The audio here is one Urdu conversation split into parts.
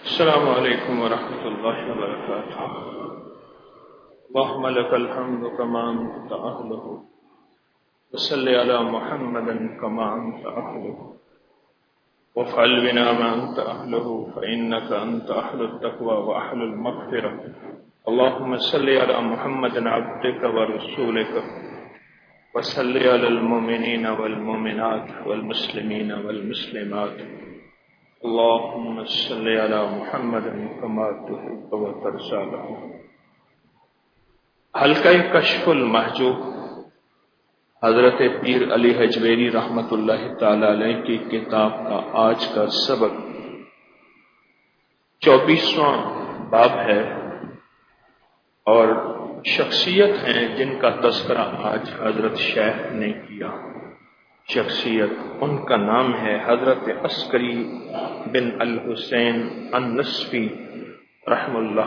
السلام علیکم ورحمۃ اللہ وبرکاتہ۔ اللهم لك الحمد كما أنت أهله وصل على محمد كما أنت أهله وافعل بنا ما أنت أهله فإنك أنت أهل التقوى وأهل المغفرة اللهم صل على محمد عبدك ورسولك وصل على المؤمنين والمؤمنات والمسلمين والمسلمات اللهم صل على محمد كما تحب وترضى۔ حلقہ کشف المحجوب حضرت پیر علی حجویری رحمۃ اللہ تعالی علیہ کی کتاب کا آج کا سبق 24واں باب ہے، اور شخصیت ہیں جن کا تذکرہ آج حضرت شیخ نے کیا۔ شخصیت ان کا نام ہے حضرت عسکری بن الحسین النصفی رحم اللہ،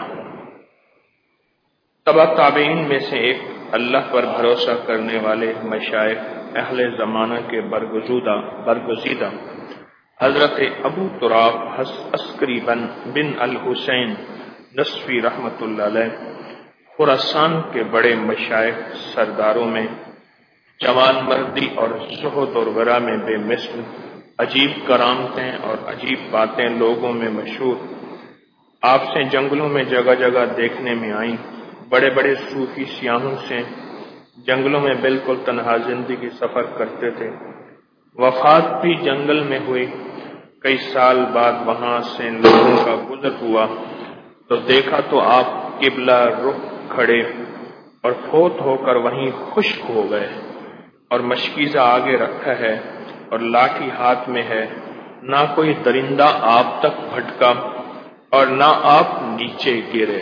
تبع تابعین میں سے ایک، اللہ پر بھروسہ کرنے والے مشائخ اہل زمانہ کے برگزیدہ حضرت ابو تراب عسکری بن الحسین نصفی رحمۃ اللہ علیہ خراسان کے بڑے مشائخ سرداروں میں جوان مردی اور زہد اور ورع میں بے مثل، عجیب کرامتیں اور عجیب باتیں لوگوں میں مشہور، آپ سے جنگلوں میں جگہ جگہ دیکھنے میں آئیں۔ بڑے بڑے صوفی سیاحوں سے جنگلوں میں بالکل تنہا زندگی سفر کرتے تھے۔ وفات بھی جنگل میں ہوئی۔ کئی سال بعد وہاں سے لوگوں کا گزر ہوا تو دیکھا تو آپ قبلہ رخ کھڑے اور فوت ہو کر وہیں خشک ہو گئے، اور مشکیزہ آگے رکھا ہے اور لاٹھی ہاتھ میں ہے، نہ کوئی درندہ آپ تک بھٹکا اور نہ آپ نیچے گرے۔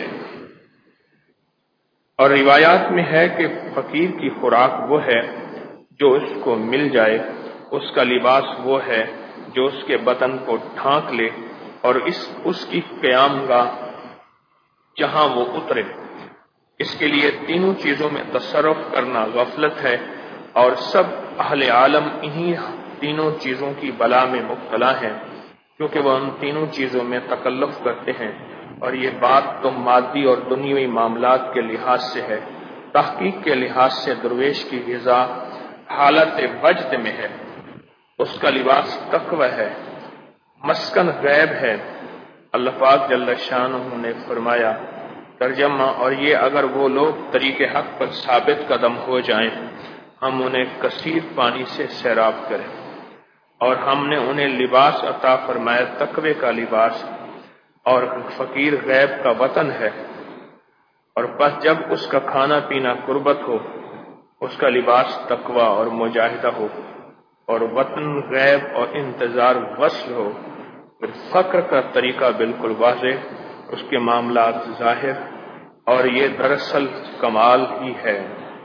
اور روایات میں ہے کہ فقیر کی خوراک وہ ہے جو اس کو مل جائے، اس کا لباس وہ ہے جو اس کے بدن کو ڈھانک لے، اور اس کی قیام گاہ جہاں وہ اترے۔ اس کے لیے تینوں چیزوں میں تصرف کرنا غفلت ہے، اور سب اہل عالم انہی تینوں چیزوں کی بلا میں مبتلا ہیں، کیونکہ وہ ان تینوں چیزوں میں تکلف کرتے ہیں، اور یہ بات تو مادی اور دنیوی معاملات کے لحاظ سے ہے۔ تحقیق کے لحاظ سے درویش کی غذا حالت وجد میں ہے، اس کا لباس تقوی ہے، مسکن غیب ہے۔ اللہ پاک جل شانہ نے فرمایا ترجمہ، اور یہ اگر وہ لوگ طریق حق پر ثابت قدم ہو جائیں، ہم انہیں کثیر پانی سے سیراب کریں، اور ہم نے انہیں لباس عطا فرمایا تقوی کا لباس، اور فقیر غیب کا وطن ہے، اور بس جب اس کا کھانا پینا قربت ہو، اس کا لباس تقوی اور مجاہدہ ہو، اور وطن غیب اور انتظار وصل ہو، پھر فقر کا طریقہ بالکل واضح، اس کے معاملات ظاہر، اور یہ دراصل کمال ہی ہے۔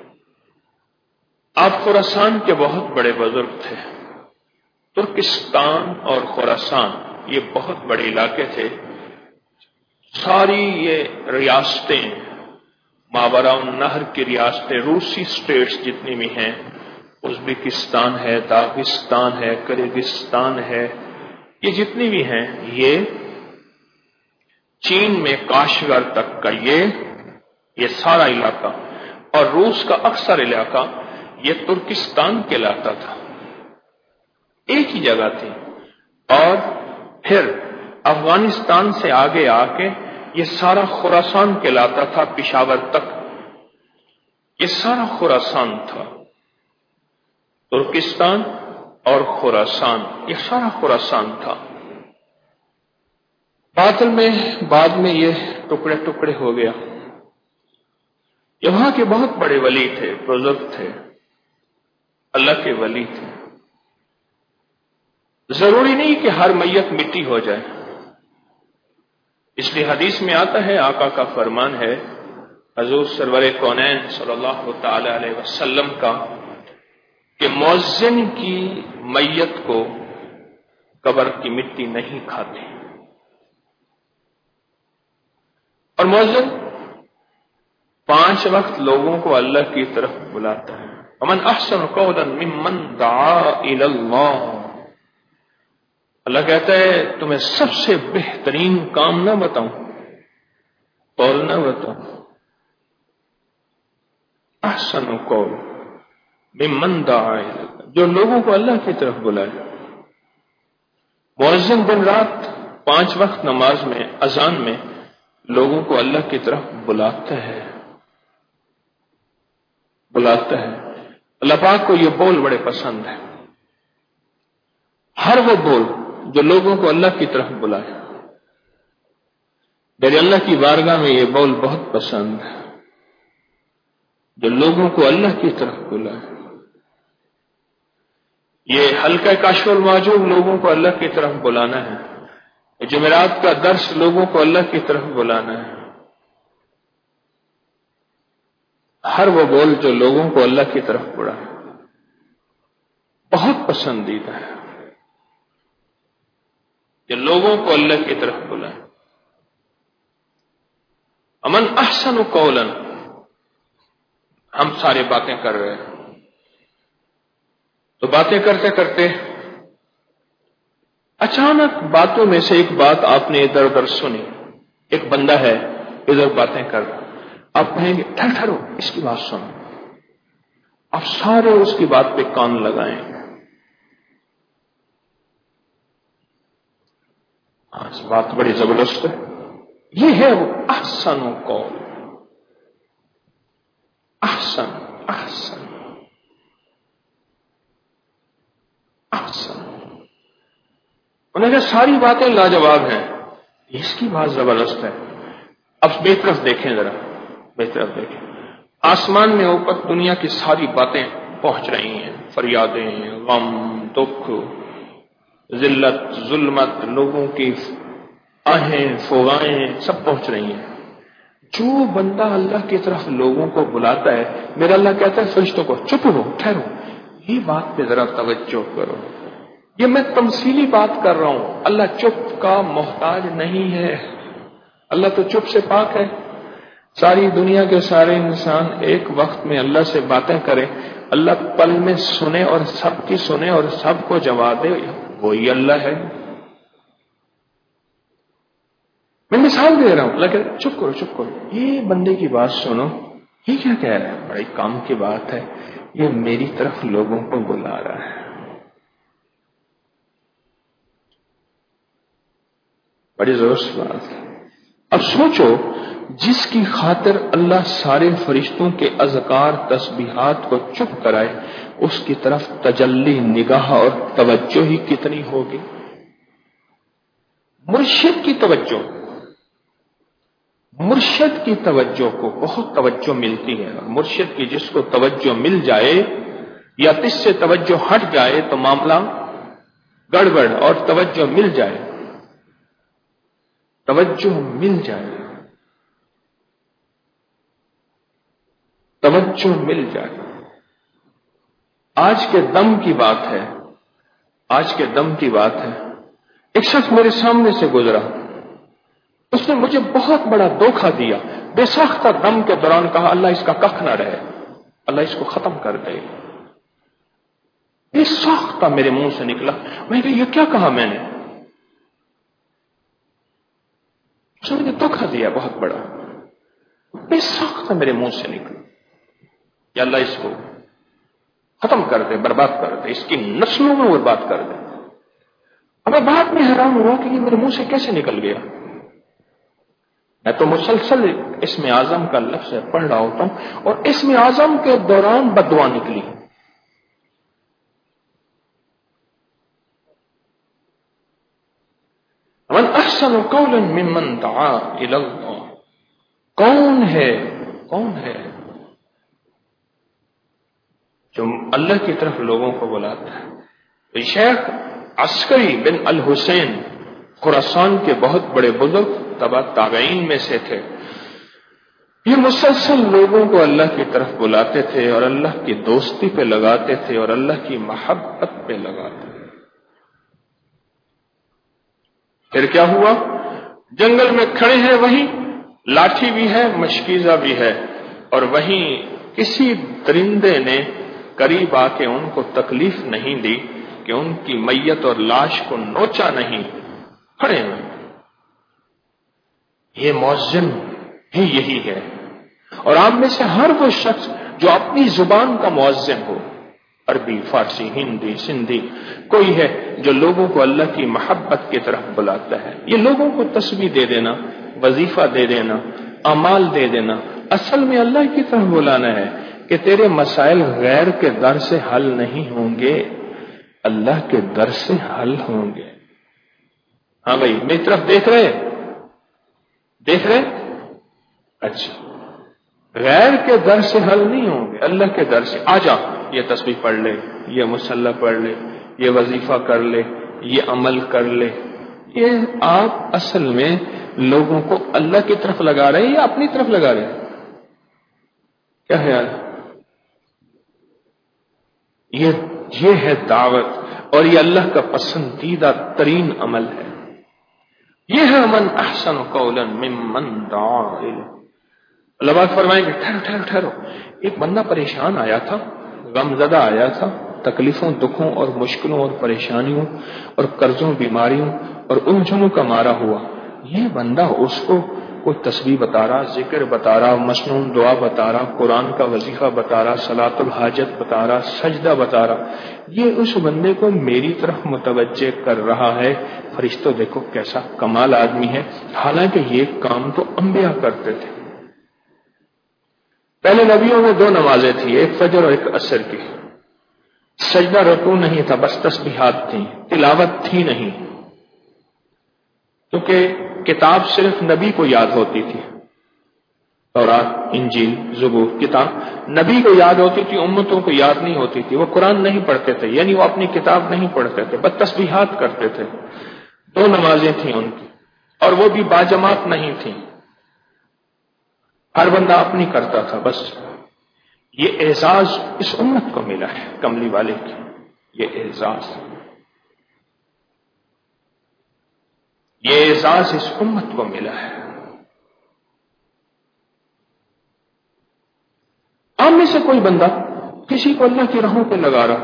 آپ خراسان کے بہت بڑے بزرگ تھے۔ ترکستان اور خراسان یہ بہت بڑے علاقے تھے۔ ساری یہ ریاستیں، ماوراء النہر کی ریاستیں، روسی سٹیٹس جتنی بھی ہیں، ازبکستان ہے، داغستان ہے، کرغزستان ہے، یہ جتنی بھی ہیں، یہ چین میں کاشغر تک کا یہ سارا علاقہ، اور روس کا اکثر علاقہ یہ ترکستان کہلاتا تھا، ایک ہی جگہ تھی۔ اور پھر افغانستان سے آگے آ کے یہ سارا خراسان کہلاتا تھا، پشاور تک یہ سارا خراسان تھا۔ ترکستان اور خراسان یہ سارا خراسان تھا۔ بعد میں یہ ٹکڑے ٹکڑے ہو گیا۔ یہ وہاں کے بہت بڑے ولی تھے، بزرگ تھے، اللہ کے ولی تھے۔ ضروری نہیں کہ ہر میت مٹی ہو جائے، اس لیے حدیث میں آتا ہے، آقا کا فرمان ہے حضور سرور کونین صلی اللہ تعالی علیہ وسلم کا، کہ مؤذن کی میت کو قبر کی مٹی نہیں کھاتی، اور مؤذن 5 وقت لوگوں کو اللہ کی طرف بلاتا ہے۔ ومن احسن قولا ممن دعا الی اللہ، اللہ کہتا ہے تمہیں سب سے بہترین کام نہ بتاؤں، قول نہ بتاؤں؟ احسن قول ممن دعا الی اللہ، جو لوگوں کو اللہ کی طرف بلائے۔ مؤذن دن رات 5 وقت نماز میں، اذان میں لوگوں کو اللہ کی طرف بلاتا ہے، بلاتا ہے۔ اللہ پاک کو یہ بول بڑے پسند ہے، ہر وہ بول جو لوگوں کو اللہ کی طرف بلائے۔ میرے اللہ کی بارگاہ میں یہ بول بہت پسند ہے، جو لوگوں کو اللہ کی طرف بلائے۔ یہ حلقہ کاشف المحجوب لوگوں کو اللہ کی طرف بلانا ہے، جمعرات کا درس لوگوں کو اللہ کی طرف بلانا ہے۔ ہر وہ بول جو لوگوں کو اللہ کی طرف بلائے بہت پسندیدہ ہے، کہ لوگوں کو اللہ کی طرف بلائے۔ امن احسن قولا، ہم سارے باتیں کر رہے ہیں، تو باتیں کرتے کرتے اچانک باتوں میں سے ایک بات آپ نے ادھر ادھر سنی، ایک بندہ ہے ادھر باتیں کر رہا، آپ کہیں گے ٹھہرو اس کی بات سنو، آپ سارے اس کی بات پہ کان لگائیں گے۔ بات بڑی زبردست ہے، یہ ہے وہ احسن قول، احسن احسن احسن۔ انہوں نے کہا ساری باتیں لاجواب ہیں، اس کی بات زبردست ہے۔ اب بے طرف دیکھیں، ذرا بے طرف دیکھیں، آسمان میں اوپر دنیا کی ساری باتیں پہنچ رہی ہیں، فریادیں، غم، دکھ، ذلت، ظلمت، لوگوں کی آہیں، فوائیں سب پہنچ رہی ہیں۔ جو بندہ اللہ کی طرف لوگوں کو بلاتا ہے، میرا اللہ کہتا ہے فرشتوں کو چپ ہو، ٹھہرو، یہ بات پہ ذرا توجہ کرو، یہ میں تمثیلی بات کر رہا ہوں، اللہ چپ کا محتاج نہیں ہے، اللہ تو چپ سے پاک ہے۔ ساری دنیا کے سارے انسان ایک وقت میں اللہ سے باتیں کریں، اللہ پل میں سنے اور سب کی سنے اور سب کو جواب دے، وہی اللہ ہے۔ میں مثال دے رہا ہوں، اللہ کہتا ہے چپ کرو چپ کرو، یہ بندے کی بات سنو، یہ کیا کہہ رہا ہے، بڑی کام کی بات ہے، یہ میری طرف لوگوں کو بلا رہا ہے۔ بڑی زبردست بات ہے۔ اب سوچو، جس کی خاطر اللہ سارے فرشتوں کے اذکار تسبیحات کو چپ کرائے، اس کی طرف تجلی نگاہ اور توجہ ہی کتنی ہوگی۔ مرشد کی توجہ، مرشد کی توجہ کو بہت توجہ ملتی ہے، اور مرشد کی جس کو توجہ مل جائے یا اس سے توجہ ہٹ جائے تو معاملہ گڑبڑ، اور توجہ مل جائے، توجہ مل جائے، توجہ مل جائے۔ آج کے دم کی بات ہے، آج کے دم کی بات ہے، ایک شخص میرے سامنے سے گزرا، اس نے مجھے بہت بڑا دھوکہ دیا، بے ساختہ دم کے دوران کہا اللہ اس کا کخ نہ رہے، اللہ اس کو ختم کر دے، بے ساختہ میرے منہ سے نکلا۔ میں نے کہا یہ کیا کہا میں نے؟ اس نے مجھے دھوکہ دیا بہت بڑا، بے ساختہ میرے منہ سے نکلا، یا اللہ اس کو ختم کر دے، برباد کر دے، اس کی نسلوں میں برباد کر دے۔ اب میں بعد میں حیران ہوا کہ یہ میرے منہ سے کیسے نکل گیا۔ میں تو مسلسل اسم اعظم کا لفظ پڑھ رہا ہوتا ہوں، اور اسم اعظم کے دوران بددعا نکلی۔ من احسن قولا ممن دعا الی اللہ، کون ہے جو اللہ کی طرف لوگوں کو بلاتا ہے؟ شیخ عسکری بن الحسین خراسان کے بہت بڑے بزرگ تبع تابعین میں سے تھے، یہ مسلسل لوگوں کو اللہ کی طرف بلاتے تھے اور اللہ کی دوستی پہ لگاتے تھے اور اللہ کی محبت پہ لگاتے تھے۔ پھر کیا ہوا؟ جنگل میں کھڑے ہیں، وہیں لاٹھی بھی ہے، مشکیزہ بھی ہے، اور وہیں کسی درندے نے قریب آ کے ان کو تکلیف نہیں دی، کہ ان کی میت اور لاش کو نوچا نہیں، کھڑے ہیں۔ یہ مؤذن ہی یہی ہے، اور آپ میں سے ہر وہ شخص جو اپنی زبان کا مؤذن ہو، عربی، فارسی، ہندی، سندھی، کوئی ہے جو لوگوں کو اللہ کی محبت کی طرف بلاتا ہے۔ یہ لوگوں کو تسبیح دے دینا، وظیفہ دے دینا، اعمال دے دینا، اصل میں اللہ کی طرف بلانا ہے کہ تیرے مسائل غیر کے در سے حل نہیں ہوں گے، اللہ کے در سے حل ہوں گے۔ ہاں بھائی، میری طرف دیکھ رہے؟ اچھا، غیر کے در سے حل نہیں ہوں گے، اللہ کے در سے۔ آ جا، یہ تسبیح پڑھ لے، یہ مصلی پڑھ لے، یہ وظیفہ کر لے، یہ عمل کر لے۔ یہ آپ اصل میں لوگوں کو اللہ کی طرف لگا رہے ہیں یا اپنی طرف لگا رہے ہیں؟ کیا خیال؟ یہ ہے دعوت، اور یہ اللہ کا پسندیدہ ترین عمل ہے۔ یہ ہے من احسن قولا ممن دعا الی۔ اللہ پاک فرمائیں کہ ٹھہرو، ایک بندہ پریشان آیا تھا، غم زدہ آیا تھا، تکلیفوں، دکھوں اور مشکلوں اور پریشانیوں اور قرضوں، بیماریوں اور الجھنوں کا مارا ہوا۔ یہ بندہ اس کو کوئی تسبیح بتا رہا، ذکر بتا رہا، مسنون دعا بتا رہا، قرآن کا وظیفہ بتا رہا، صلاۃ الحاجت بتا رہا، سجدہ بتا رہا، یہ اس بندے کو میری طرف متوجہ کر رہا ہے۔ فرشتوں دیکھو کیسا کمال آدمی ہے، حالانکہ یہ کام تو انبیاء کرتے تھے۔ پہلے نبیوں میں 2 نمازیں تھیں، ایک فجر اور ایک عصر کی۔ سجدہ رکوع نہیں تھا، بس تسبیحات تھیں، تلاوت تھی نہیں، کیونکہ کتاب صرف نبی کو یاد ہوتی تھی۔ تورات، انجیل، زبور، کتاب نبی کو یاد ہوتی تھی، امتوں کو یاد نہیں ہوتی تھی۔ وہ قرآن نہیں پڑھتے تھے، یعنی وہ اپنی کتاب نہیں پڑھتے تھے، بس تسبیحات کرتے تھے۔ 2 نمازیں تھیں ان کی، اور وہ بھی باجماعت نہیں تھیں، ہر بندہ اپنی کرتا تھا بس۔ یہ اعزاز اس امت کو ملا ہے، کملی والے کی یہ اعزاز اس امت کو ملا ہے۔ عام میں سے کوئی بندہ کسی کو اللہ کی راہوں پہ لگا رہا،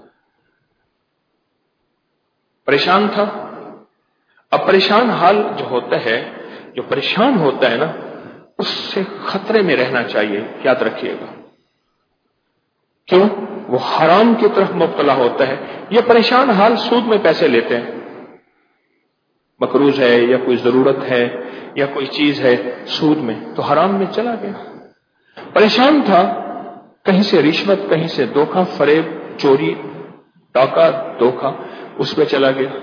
پریشان تھا۔ اب پریشان حال جو ہوتا ہے، جو پریشان ہوتا ہے نا، اس سے خطرے میں رہنا چاہیے، یاد رکھیے گا۔ کیوں؟ وہ حرام کی طرف مبتلا ہوتا ہے۔ یہ پریشان حال سود میں پیسے لیتے ہیں، مقروض ہے یا کوئی ضرورت ہے یا کوئی چیز ہے، سود میں، تو حرام میں چلا گیا۔ پریشان تھا، کہیں سے رشوت، کہیں سے دھوکہ، فریب، چوری، ڈاکہ، دھوکہ، اس پہ چلا گیا۔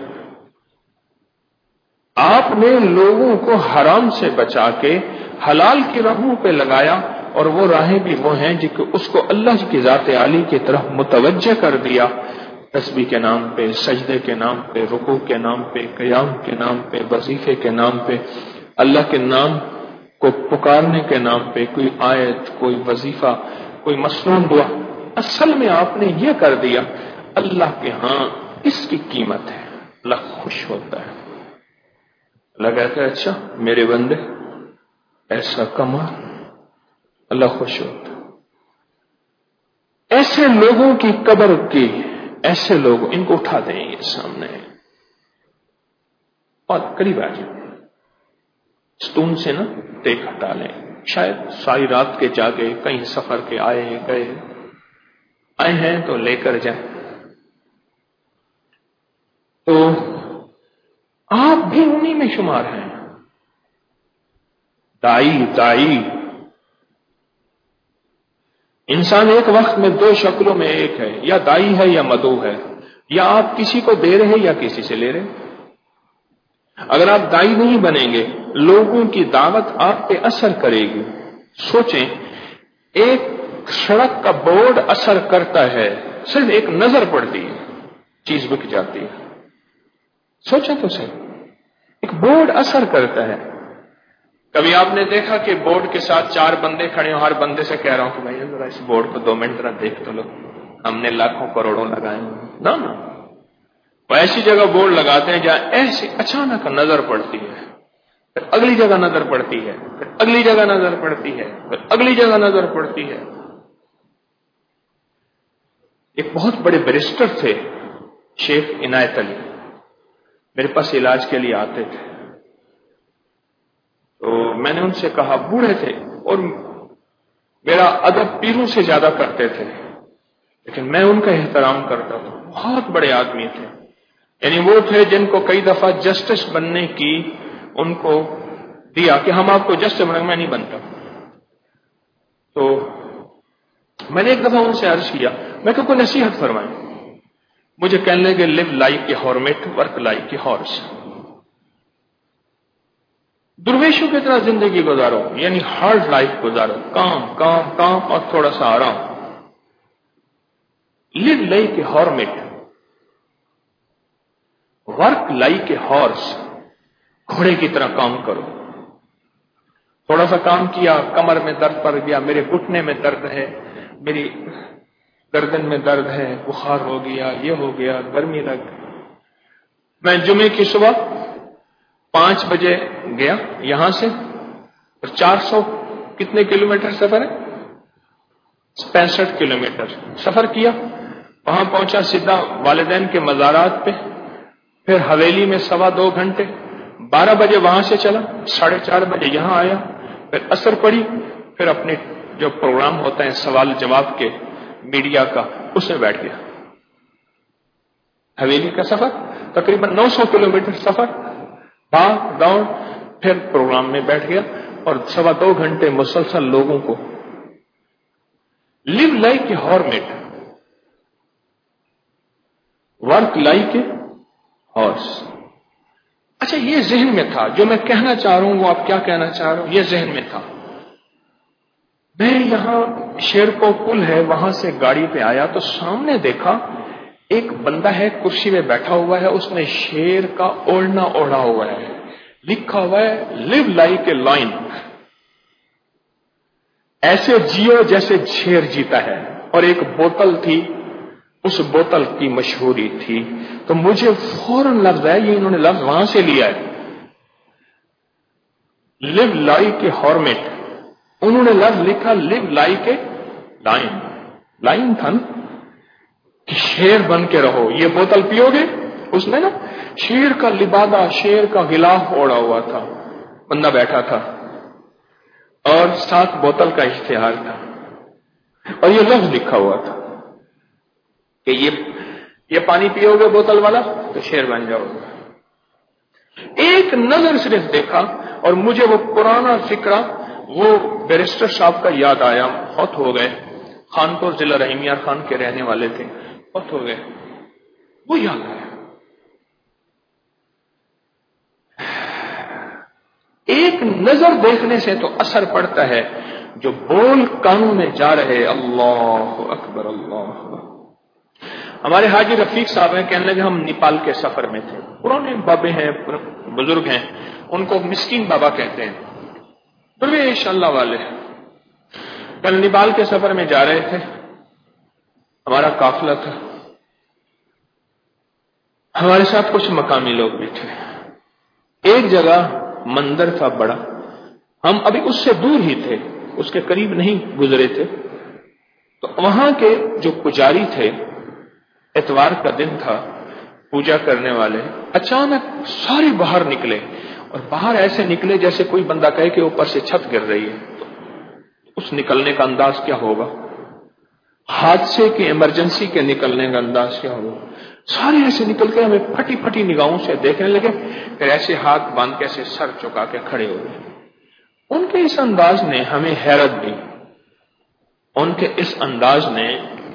آپ نے لوگوں کو حرام سے بچا کے حلال کی راہوں پہ لگایا، اور وہ راہیں بھی وہ ہیں جن کو اس کو اللہ کی ذات عالی کی طرف متوجہ کر دیا، تسبیح کے نام پہ، سجدے کے نام پہ، رکوع کے نام پہ، قیام کے نام پہ، وظیفے کے نام پہ، اللہ کے نام کو پکارنے کے نام پہ، کوئی آیت، کوئی وظیفہ، کوئی مسنون دعا۔ اصل میں آپ نے یہ کر دیا، اللہ کے ہاں اس کی قیمت ہے، اللہ خوش ہوتا ہے۔ اللہ کہتا ہے اچھا میرے بندے ایسا کما، اللہ خوش ہوتا ہے۔ ایسے لوگوں کی قبر کی، ایسے لوگ، ان کو اٹھا دیں یہ سامنے اور قریب آ جائیں، ستون سے نا ٹیک ہٹا لیں۔ شاید ساری رات کے جاگے، کہیں سفر کے آئے ہیں تو لے کر جائیں۔ تو آپ بھی انہی میں شمار ہیں۔ دائی انسان ایک وقت میں 2 شکلوں میں ایک ہے، یا دائی ہے یا مدعو ہے، یا آپ کسی کو دے رہے یا کسی سے لے رہے۔ اگر آپ دائی نہیں بنیں گے، لوگوں کی دعوت آپ پہ اثر کرے گی۔ سوچیں، ایک سڑک کا بورڈ اثر کرتا ہے، صرف ایک نظر پڑتی ہے، چیز بک جاتی ہے۔ سوچیں تو صحیح، ایک بورڈ اثر کرتا ہے۔ کبھی آپ نے دیکھا کہ بورڈ کے ساتھ 4 بندے کھڑے ہوں، ہر بندے سے کہہ رہا ہوں کہ بھائی ذرا اس بورڈ کو 2 منٹ ذرا دیکھ تو لو، ہم نے لاکھوں کروڑوں لگائے ہیں نا۔ وہ ایسی جگہ بورڈ لگاتے ہیں جہاں ایسی اچانک نظر پڑتی ہے، پھر اگلی جگہ نظر پڑتی ہے، پھر اگلی جگہ نظر پڑتی ہے، پھر اگلی جگہ نظر پڑتی ہے۔ ایک بہت بڑے بیرسٹر تھے، शेख इनायत अली मेरे पास इलाज के लिए आते थे। तो मैंने उनसे कहा, बूढ़े थे और मेरा अदब पीरों से ज्यादा करते थे, लेकिन मैं उनका एहतराम करता था। बहुत बड़े आदमी थे, यानी वो थे जिनको कई दफा जस्टिस बनने की उनको दिया कि हम आपको जस्टिस बनेंगे, मैं नहीं बनता। तो मैंने एक दफा उनसे अर्ज किया, मैं कोई नसीहत फरमाएं। मुझे कहने लगे, live like a hermit, work like a horse. दुर्वेशों की तरह जिंदगी गुजारो, यानी हार्ड लाइफ गुजारो, काम काम काम और थोड़ा सा आराम। Live like a hermit, work like a horse, घोड़े की तरह काम करो। थोड़ा सा काम किया, कमर में दर्द पड़ गया, मेरे घुटने में दर्द है, मेरी गर्दन में दर्द है, बुखार हो गया, ये हो गया, गर्मी लग गई। मैं जुमे की सुबह 5 बजे गया यहां से, और 400 कितने किलोमीटर सफर है, 65 किलोमीटर सफर किया। वहां पहुंचा, सीधा वालिदैन के मज़ारात पे, फिर हवेली में 2.25 घंटे, 12 बजे वहां से चला, 4:30 बजे यहां आया, फिर असर पड़ी, फिर अपने जो प्रोग्राम होते हैं सवाल जवाब के मीडिया का, उसमें बैठ गया। हवेली का सफर तकरीबन 900 किलोमीटर सफर, भाग दौड़, फिर प्रोग्राम में बैठ गया और 2.25 घंटे मुसलसल लोगों को। Live like a hermit, work like a horse. अच्छा, ये जहन में था, जो मैं कहना चाह रहा हूं वो आप क्या कहना चाह रहे हो, ये जहन में था। मैं यहां शेरको पुल है, वहां से गाड़ी पे आया तो सामने देखा एक बंदा है, कुर्सी में बैठा हुआ है, उसने शेर का ओढ़ना ओढ़ा हुआ है, लिखा हुआ है लिव लाइक ए लायन, ऐसे जियो जैसे शेर जीता है। और एक बोतल थी, उस बोतल की मशहूरी थी। तो मुझे फौरन लफ्ज है, ये इन्होंने लफ्ज वहां से लिया है, लिव लाइक ए हॉर्मिट। उन्होंने लफ्ज लिखा live like a lion. Lion था ना कि शेर बन के रहो, ये बोतल पियोगे। उसने ना शेर का लिबादा, शेर का गिलाफ ओढ़ा हुआ था, बंदा बैठा था और साथ बोतल का इश्तिहार था और ये लफ्ज लिखा हुआ था कि ये पानी पियोगे बोतल वाला तो शेर बन जाओगे। एक नजर सिर्फ देखा और मुझे वो पुराना फिक्रा, वो बैरिस्टर साहब का याद आया, बहुत हो गए, खानपुर जिला रहीमिया खान के रहने वाले थे, बहुत हो गए, वो याद आया। एक नजर देखने से तो असर पड़ता है, जो बोल कानों में जा रहे, अल्लाह अकबर अल्लाह। हमारे हाजी रफीक साहब हैं, कहने लगे हम नेपाल के सफर में थे, पुराने बाबे हैं, बुजुर्ग हैं, उनको मिस्कीन बाबा कहते हैं, दरवेश अल्लाह वाले। कल नेपाल के सफर में जा रहे थे, हमारा काफिला था, हमारे साथ कुछ मकामी लोग भी थे। एक जगह मंदिर था बड़ा, हम अभी उससे दूर ही थे, उसके करीब नहीं गुजरे थे। तो वहां के जो पुजारी थे, इतवार का दिन था, पूजा करने वाले अचानक सारे बाहर निकले, और बाहर ऐसे निकले जैसे कोई बंदा कहे कि ऊपर से छत गिर रही है। तो उस निकलने का अंदाज क्या होगा, हादसे के, इमरजेंसी के निकलने का अंदाज क्या होगा। सारे ऐसे निकल के हमें फटी फटी निगाहों से देखने लगे, फिर ऐसे हाथ बांध के ऐसे सर चुका के खड़े हो गए। उनके इस अंदाज ने हमें हैरत दी, उनके इस अंदाज ने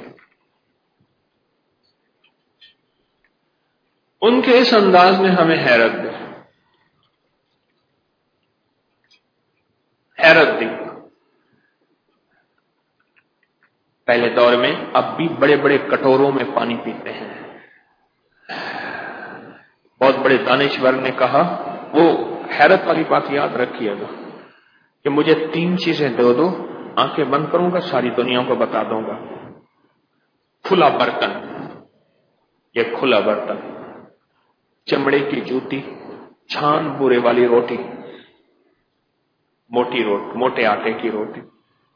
हमें हैरत दी। पहले दौर में अब भी बड़े बड़े कटोरों में पानी पीते हैं। बहुत बड़े दानिश्वर ने कहा, वो हैरत वाली बात याद रखिएगा कि मुझे 3 चीजें दो, आंखें बंद करूंगा, सारी दुनिया को बता दूंगा। खुला बर्तन, ये खुला बर्तन, चमड़े की जूती, छान बूरे वाली रोटी, मोटे आटे की रोटी,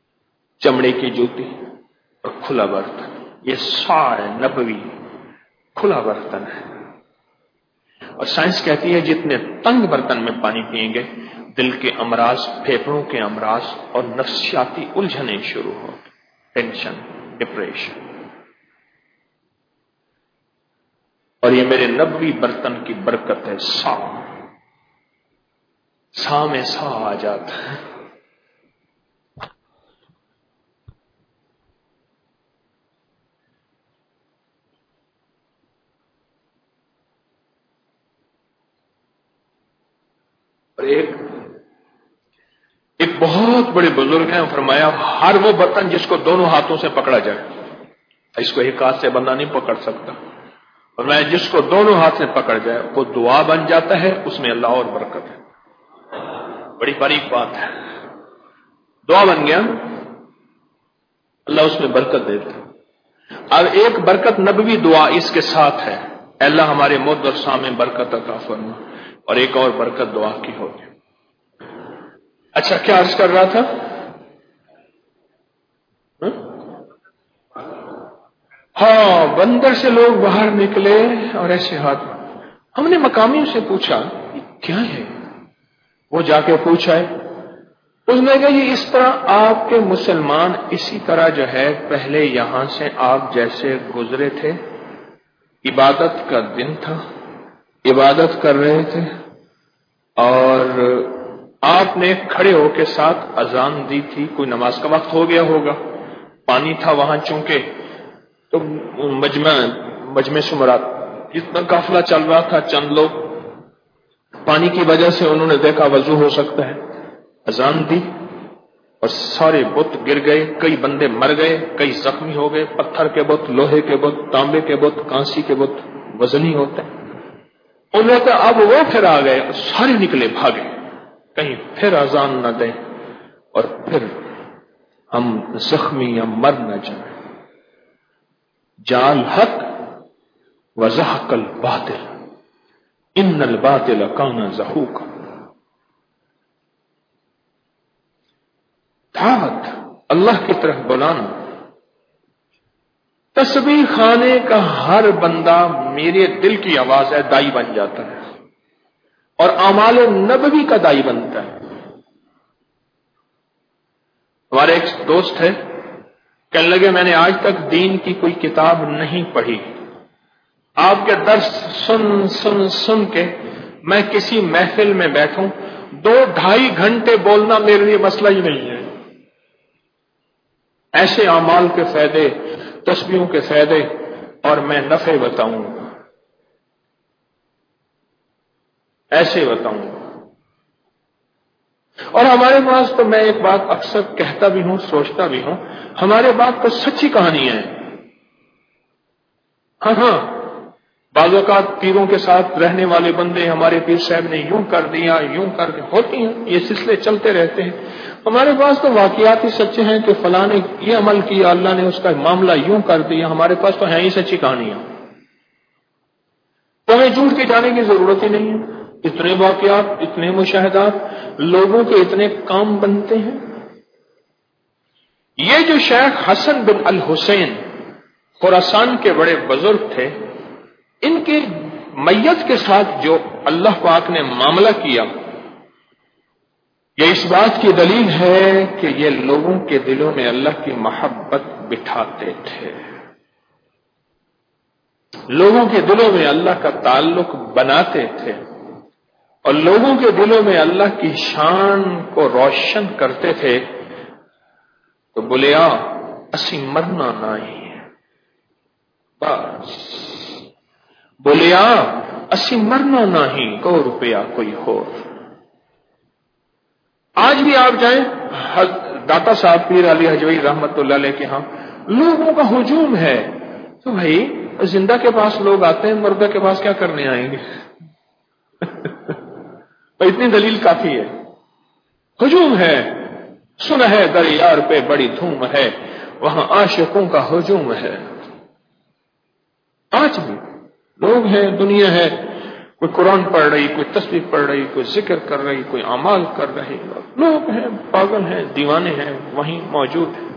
चमड़े की जूती और खुला बर्तन, ये सार नबवी کھلا برتن ہے. اور سائنس کہتی ہے جتنے تنگ برتن میں پانی پئیں گے دل کے امراض، پھیپھڑوں کے امراض اور نفسیاتی الجھنیں شروع ہو، ٹینشن، ڈپریشن. اور یہ میرے نبوی برتن کی برکت ہے. سا میں سا آ جاتا ہے. اور ایک بہت بڑے بزرگ ہیں، فرمایا ہر وہ برتن جس کو دونوں ہاتھوں سے پکڑا جائے، اس کو ایک ہاتھ سے بندہ نہیں پکڑ سکتا، اور میں جس کو دونوں ہاتھ سے پکڑ جائے وہ دعا بن جاتا ہے، اس میں اللہ اور برکت ہے. بڑی باریک بات ہے. دعا بن گیا، اللہ اس میں برکت دیتا ہے. اب ایک برکت نبوی دعا اس کے ساتھ ہے، اللہ ہمارے مد اور سامنے برکت عطا فرما. اور ایک اور برکت دعا کی ہوگی. اچھا کیا عرض کر رہا تھا؟ ہاں، بندر سے لوگ باہر نکلے اور ایسے ہاتھ. ہم نے مقامیوں سے پوچھا کیا ہے، وہ جا کے پوچھا ہے. اس نے کہا یہ اس طرح آپ کے مسلمان اسی طرح جو ہے پہلے یہاں سے آپ جیسے گزرے تھے، عبادت کا دن تھا، عبادت کر رہے تھے، اور آپ نے کھڑے ہو کے ساتھ اذان دی تھی، کوئی نماز کا وقت ہو گیا ہوگا، پانی تھا وہاں چونکہ، تو مجمع سے مراد جتنا قافلہ چل رہا تھا چند لوگ، پانی کی وجہ سے انہوں نے دیکھا وضو ہو سکتا ہے، اذان دی اور سارے بت گر گئے، کئی بندے مر گئے، کئی زخمی ہو گئے. پتھر کے بت، لوہے کے بت، تانبے کے بت، کانسی کے بت وزنی ہوتے ہیں. انہوں نے کہا اب وہ پھر آ گئے، سارے نکلے بھاگے کہیں پھر اذان نہ دیں اور پھر ہم زخمی یا مر نہ جائیں. جال حق وزحق الباطل ان الباطل کان زہوقا. دعوت اللہ کی طرف بلانا. تسبیح خانے کا ہر بندہ میرے دل کی آواز ہے دائی بن جاتا ہے اور اعمال نبوی کا دائی بنتا ہے. ہمارے ایک دوست ہے، کہنے لگے میں نے آج تک دین کی کوئی کتاب نہیں پڑھی، آپ کے درس سن سن سن کے میں کسی محفل میں بیٹھوں 2-2.5 گھنٹے بولنا میرے لیے مسئلہ ہی نہیں ہے. ایسے اعمال کے فائدے، تسبیحوں کے فائدے اور میں نفع بتاؤں گا، ایسے بتاؤں گا. اور ہمارے پاس تو میں ایک بات اکثر کہتا بھی ہوں، سوچتا بھی ہوں، ہمارے پاس تو سچی کہانی ہے. ہاں بعض اوقات پیروں کے ساتھ رہنے والے بندے ہمارے پیر صاحب نے یوں کر دیا، یوں کر دیا، ہوتی ہیں یہ سلسلے چلتے رہتے ہیں. ہمارے پاس تو واقعات ہی سچے ہیں کہ فلاں نے یہ عمل کیا، اللہ نے اس کا معاملہ یوں کر دیا. ہمارے پاس تو ہیں ہی سچی کہانیاں، تو ہمیں جھوٹ کے جانے کی ضرورت ہی نہیں ہے. اتنے واقعات، اتنے مشاہدات، لوگوں کے اتنے کام بنتے ہیں. یہ جو شیخ حسن بن الحسین خراسان کے بڑے بزرگ تھے، ان کی میت کے ساتھ جو اللہ پاک نے معاملہ کیا، یہ اس بات کی دلیل ہے کہ یہ لوگوں کے دلوں میں اللہ کی محبت بٹھاتے تھے، لوگوں کے دلوں میں اللہ کا تعلق بناتے تھے اور لوگوں کے دلوں میں اللہ کی شان کو روشن کرتے تھے. تو بولیا اسی مرنا نہیں، بس بولیا اسی مرنا نہیں، کو روپیہ کوئی ہو. آج بھی آپ جائیں داتا صاحب پیر علی حجوی رحمت اللہ علیہ کے ہاں لوگوں کا ہجوم ہے. تو بھائی زندہ کے پاس لوگ آتے ہیں، مردہ کے پاس کیا کرنے آئیں گے؟ اتنی دلیل کافی ہے. ہجوم ہے، سنا ہے دریار پہ بڑی دھوم ہے، وہاں عاشقوں کا ہجوم ہے. آج بھی لوگ ہیں، دنیا ہے، کوئی قرآن پڑھ رہی، کوئی تسبیح پڑھ رہی، کوئی ذکر کر رہی، کوئی اعمال کر رہی. لوگ ہیں، پاگل ہیں، دیوانے ہیں، وہیں موجود ہیں.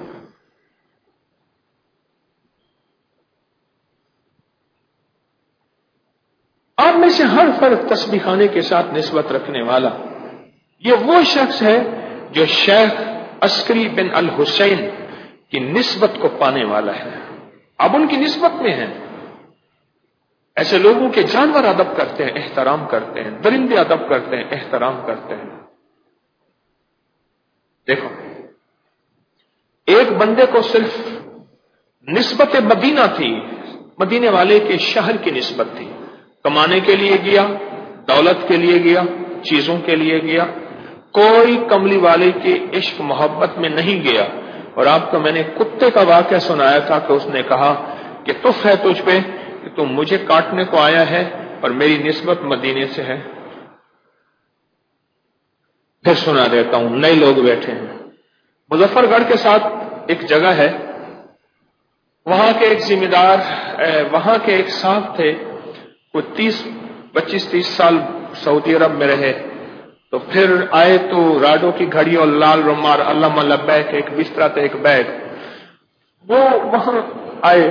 آپ میں سے ہر فرد تسبیح خانے کے ساتھ نسبت رکھنے والا یہ وہ شخص ہے جو شیخ عسکری بن الحسین کی نسبت کو پانے والا ہے. آپ ان کی نسبت میں ہیں. ایسے لوگوں کے جانور ادب کرتے ہیں، احترام کرتے ہیں، درندے ادب کرتے ہیں، احترام کرتے ہیں. دیکھو، ایک بندے کو صرف نسبت مدینہ تھی، مدینے والے کے شہر کی نسبت تھی. کمانے کے لیے گیا، دولت کے لیے گیا، چیزوں کے لیے گیا، کوئی کملی والے کے عشق محبت میں نہیں گیا. اور آپ کو میں نے کتے کا واقعہ سنایا تھا کہ اس نے کہا کہ تف ہے تجھ پہ کہ تم مجھے کاٹنے کو آیا ہے اور میری نسبت مدینے سے ہے. پھر سنا دیتا ہوں، نئے لوگ بیٹھے ہیں. مظفر گڑھ کے ساتھ ایک جگہ ہے، وہاں کے ایک ذمہ دار، وہاں کے ایک صاحب تھے، وہ 25-30 سال سعودی عرب میں رہے. تو پھر آئے تو راڈو کی گھڑی اور لال رومار، علامہ لبیک، ایک بستر تھا، ایک بیگ. وہ وہاں آئے،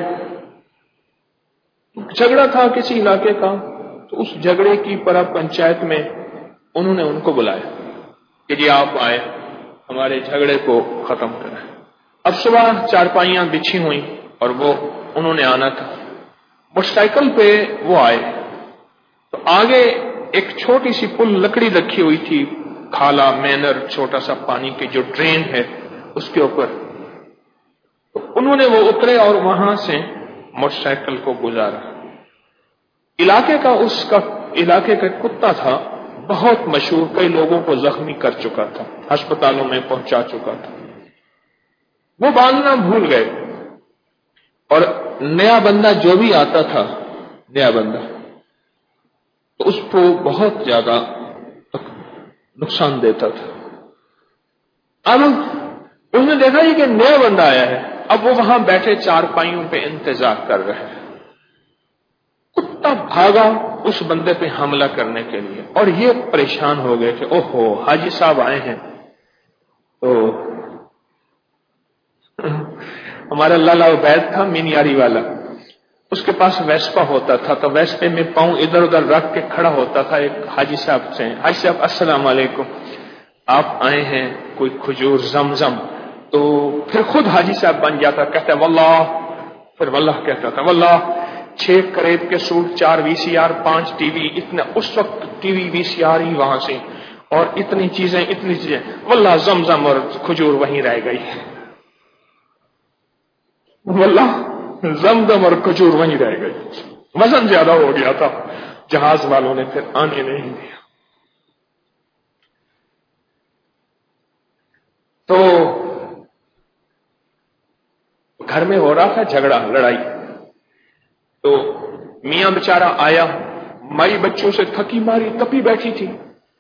جھگڑا تھا کسی علاقے کا، تو اس جھگڑے کی پرا پنچایت میں انہوں نے ان کو بلایا کہ جی آپ آئے، ہمارے جھگڑے کو ختم کریں. اب صبح چارپائیاں بچھی ہوئی اور وہ انہوں نے آنا تھا. موٹر سائیکل پہ وہ آئے تو آگے ایک چھوٹی سی پل لکڑی رکھی ہوئی تھی، کھالا مینر، چھوٹا سا پانی کی جو ڈرین ہے اس کے اوپر. تو انہوں نے وہ اترے اور وہاں سے موٹر سائیکل کو گزارا. علاقے کا کتا تھا، بہت مشہور، کئی لوگوں کو زخمی کر چکا تھا، ہسپتالوں میں پہنچا چکا تھا. وہ باندھنا بھول گئے اور نیا بندہ جو بھی آتا تھا، نیا بندہ، تو اس کو بہت زیادہ نقصان دیتا تھا. اب اس نے دیکھا یہ کہ نیا بندہ آیا ہے، اب وہ وہاں بیٹھے چارپائیوں پہ انتظار کر رہے ہیں. کتا بھاگا اس بندے پہ حملہ کرنے کے لیے اور یہ پریشان ہو گئے کہ اوہو حاجی صاحب آئے ہیں. تو ہمارا لالا عبید تھا مینیاری والا، اس کے پاس ویسپا ہوتا تھا، تو ویسپے میں پاؤں ادھر ادھر رکھ کے کھڑا ہوتا تھا. ایک حاجی صاحب سے، حاجی صاحب السلام علیکم، آپ آئے ہیں کوئی کھجور زمزم؟ تو پھر خود حاجی صاحب بن جاتا، کہتا ہے واللہ، پھر واللہ کہتا تھا، واللہ 6 کریب کے سوٹ، 4 VCR، 5 ٹی وی، اتنا اس وقت ٹی وی VCR ہی وہاں سے، اور اتنی چیزیں، واللہ زمزم اور کھجور وہیں رہ گئی، واللہ زمزم اور کھجور وہیں رہ گئی. وزن زیادہ ہو گیا تھا، جہاز والوں نے پھر آنے نہیں دیا. تو گھر میں ہو رہا تھا جھگڑا، لڑائی. تو میاں بیچارہ آیا، مائی بچوں سے تھکی ماری تپی بیٹھی تھی.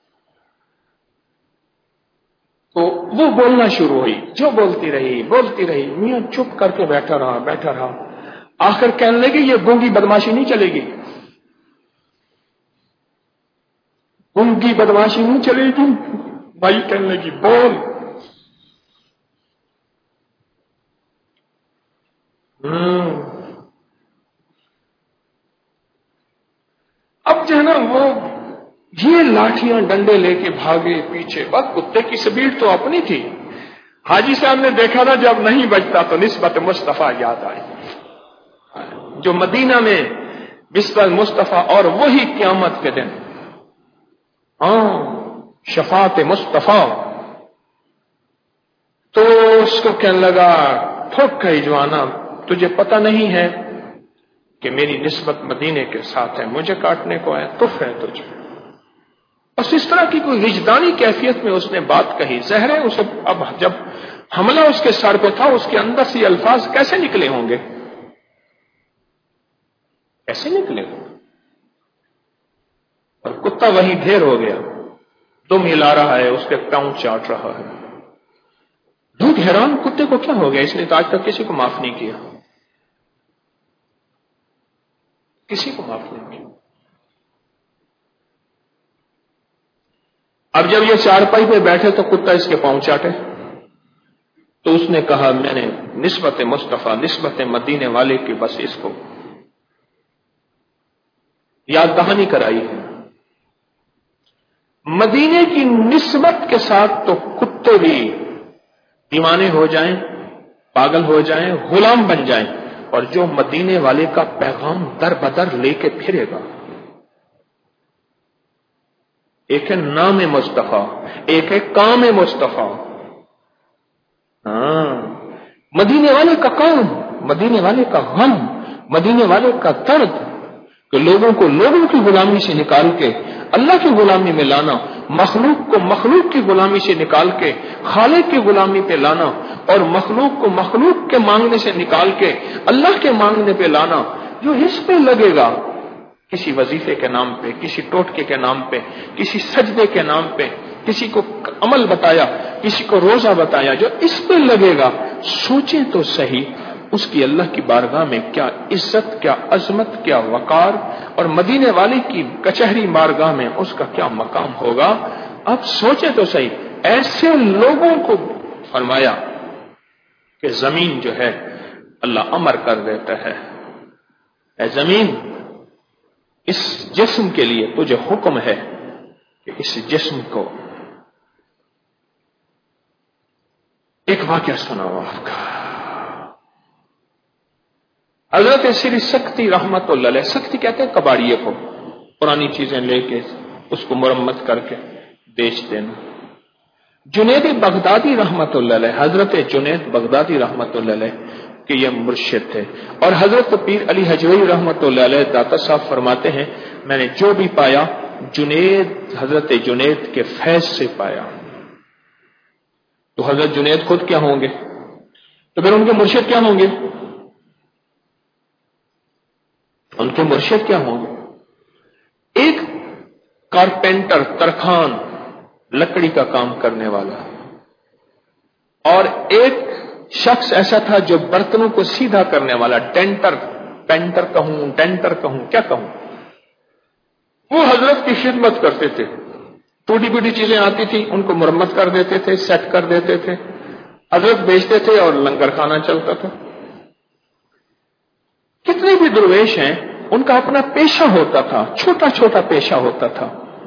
تو وہ بولنا شروع ہوئی، جو بولتی رہی. میاں چپ کر کے بیٹھا رہا. آخر کہنے لگی یہ گونگی بدماشی نہیں چلے گی، گونگی بدماشی نہیں چلے گی. بھائی کہنے لگی بول. اب جو ہے نا وہ یہ لاٹھیاں ڈنڈے لے کے بھاگے پیچھے. بس کتے کی سپیڈ تو اپنی تھی. حاجی صاحب نے دیکھا نا جب نہیں بچتا تو نسبت مصطفیٰ یاد آئی، جو مدینہ میں نسبت مصطفیٰ، اور وہی قیامت کے دن شفاعت مصطفیٰ. تو اس کو کہنے لگا ٹھوک گئی جوانا، تجھے پتہ نہیں ہے کہ میری نسبت مدینے کے ساتھ ہے، مجھے کاٹنے کو آیا، تف ہے تجھے. بس اس طرح کی کوئی وجدانی کیفیت میں اس نے بات کہی. ظاہر ہے اسے اب جب حملہ اس کے سر پہ تھا، اس کے اندر سے الفاظ کیسے نکلے ہوں گے، کیسے نکلے ہوں گے. اور کتا وہیں ڈھیر ہو گیا، دم ہلا رہا ہے، اس کے پاؤں چاٹ رہا ہے. لوگ حیران، کتے کو کیا ہو گیا، اس نے تو آج تک کسی کو معاف نہیں کیا، کسی کو معاف نہیں کیا. اب جب یہ چارپائی پہ بیٹھے تو کتا اس کے پاؤں چاٹے. تو اس نے کہا میں نے نسبت مصطفیٰ، نسبت مدینے والے کی، بس اس کو یاد دہانی کرائی ہے۔ مدینے کی نسبت کے ساتھ تو کتے بھی دیوانے ہو جائیں، پاگل ہو جائیں، غلام بن جائیں، اور جو مدینے والے کا پیغام در بدر لے کے پھرے گا، ایک ہے نام مصطفیٰ، ایک ہے کام مصطفیٰ۔ ہاں، مدینے والے کا کام، مدینے والے کا غم، مدینے والے کا درد، کہ لوگوں کو لوگوں کی غلامی سے نکال کے اللہ کی غلامی میں لانا، مخلوق کو مخلوق کی غلامی سے نکال کے خالق کی غلامی پہ لانا، اور مخلوق کو مخلوق کے مانگنے سے نکال کے اللہ کے مانگنے پہ لانا۔ جو اس پہ لگے گا، کسی وظیفے کے نام پہ، کسی ٹوٹکے کے نام پہ، کسی سجدے کے نام پہ، کسی کو عمل بتایا، کسی کو روزہ بتایا، جو اس پہ لگے گا، سوچیں تو صحیح اس کی اللہ کی بارگاہ میں کیا عزت، کیا عظمت، کیا وقار، اور مدینے والی کی کچہری بارگاہ میں اس کا کیا مقام ہوگا۔ اب سوچیں تو صحیح، ایسے لوگوں کو فرمایا کہ زمین جو ہے اللہ امر کر دیتا ہے، اے زمین، اس جسم کے لیے تجھے حکم ہے کہ اس جسم کو، ایک واقعہ سناؤ آپ کا۔ حضرت سری سکتی رحمت اللہ علیہ، سکتی کہتے ہیں کباڑیے کو، پرانی چیزیں لے کے اس کو مرمت کر کے بیچ دینا۔ جنید بغدادی رحمت اللہ علیہ، حضرت جنید بغدادی رحمت اللہ علیہ کہ یہ مرشد تھے، اور حضرت پیر علی حجویری رحمت اللہ علیہ داتا صاحب فرماتے ہیں میں نے جو بھی پایا حضرت جنید کے فیض سے پایا۔ تو حضرت جنید خود کیا ہوں گے؟ تو پھر ان کے مرشد کیا ہوں گے؟ ان کے مرشد کیا ہوں گے؟ ایک کارپینٹر، ترخان، لکڑی کا کام کرنے والا، اور ایک شخص ایسا تھا جو برتنوں کو سیدھا کرنے والا، ڈینٹر، پینٹر کہوں، ڈینٹر کہوں، کیا کہوں، وہ حضرت کی خدمت کرتے تھے۔ ٹوٹی پوٹی چیزیں آتی تھی ان کو مرمت کر دیتے تھے، سیٹ کر دیتے تھے، حضرت بیچتے تھے اور لنگر کھانا چلتا تھا۔ کتنے بھی درویش ہیں، ان کا اپنا پیشہ ہوتا تھا، چھوٹا چھوٹا پیشہ ہوتا تھا۔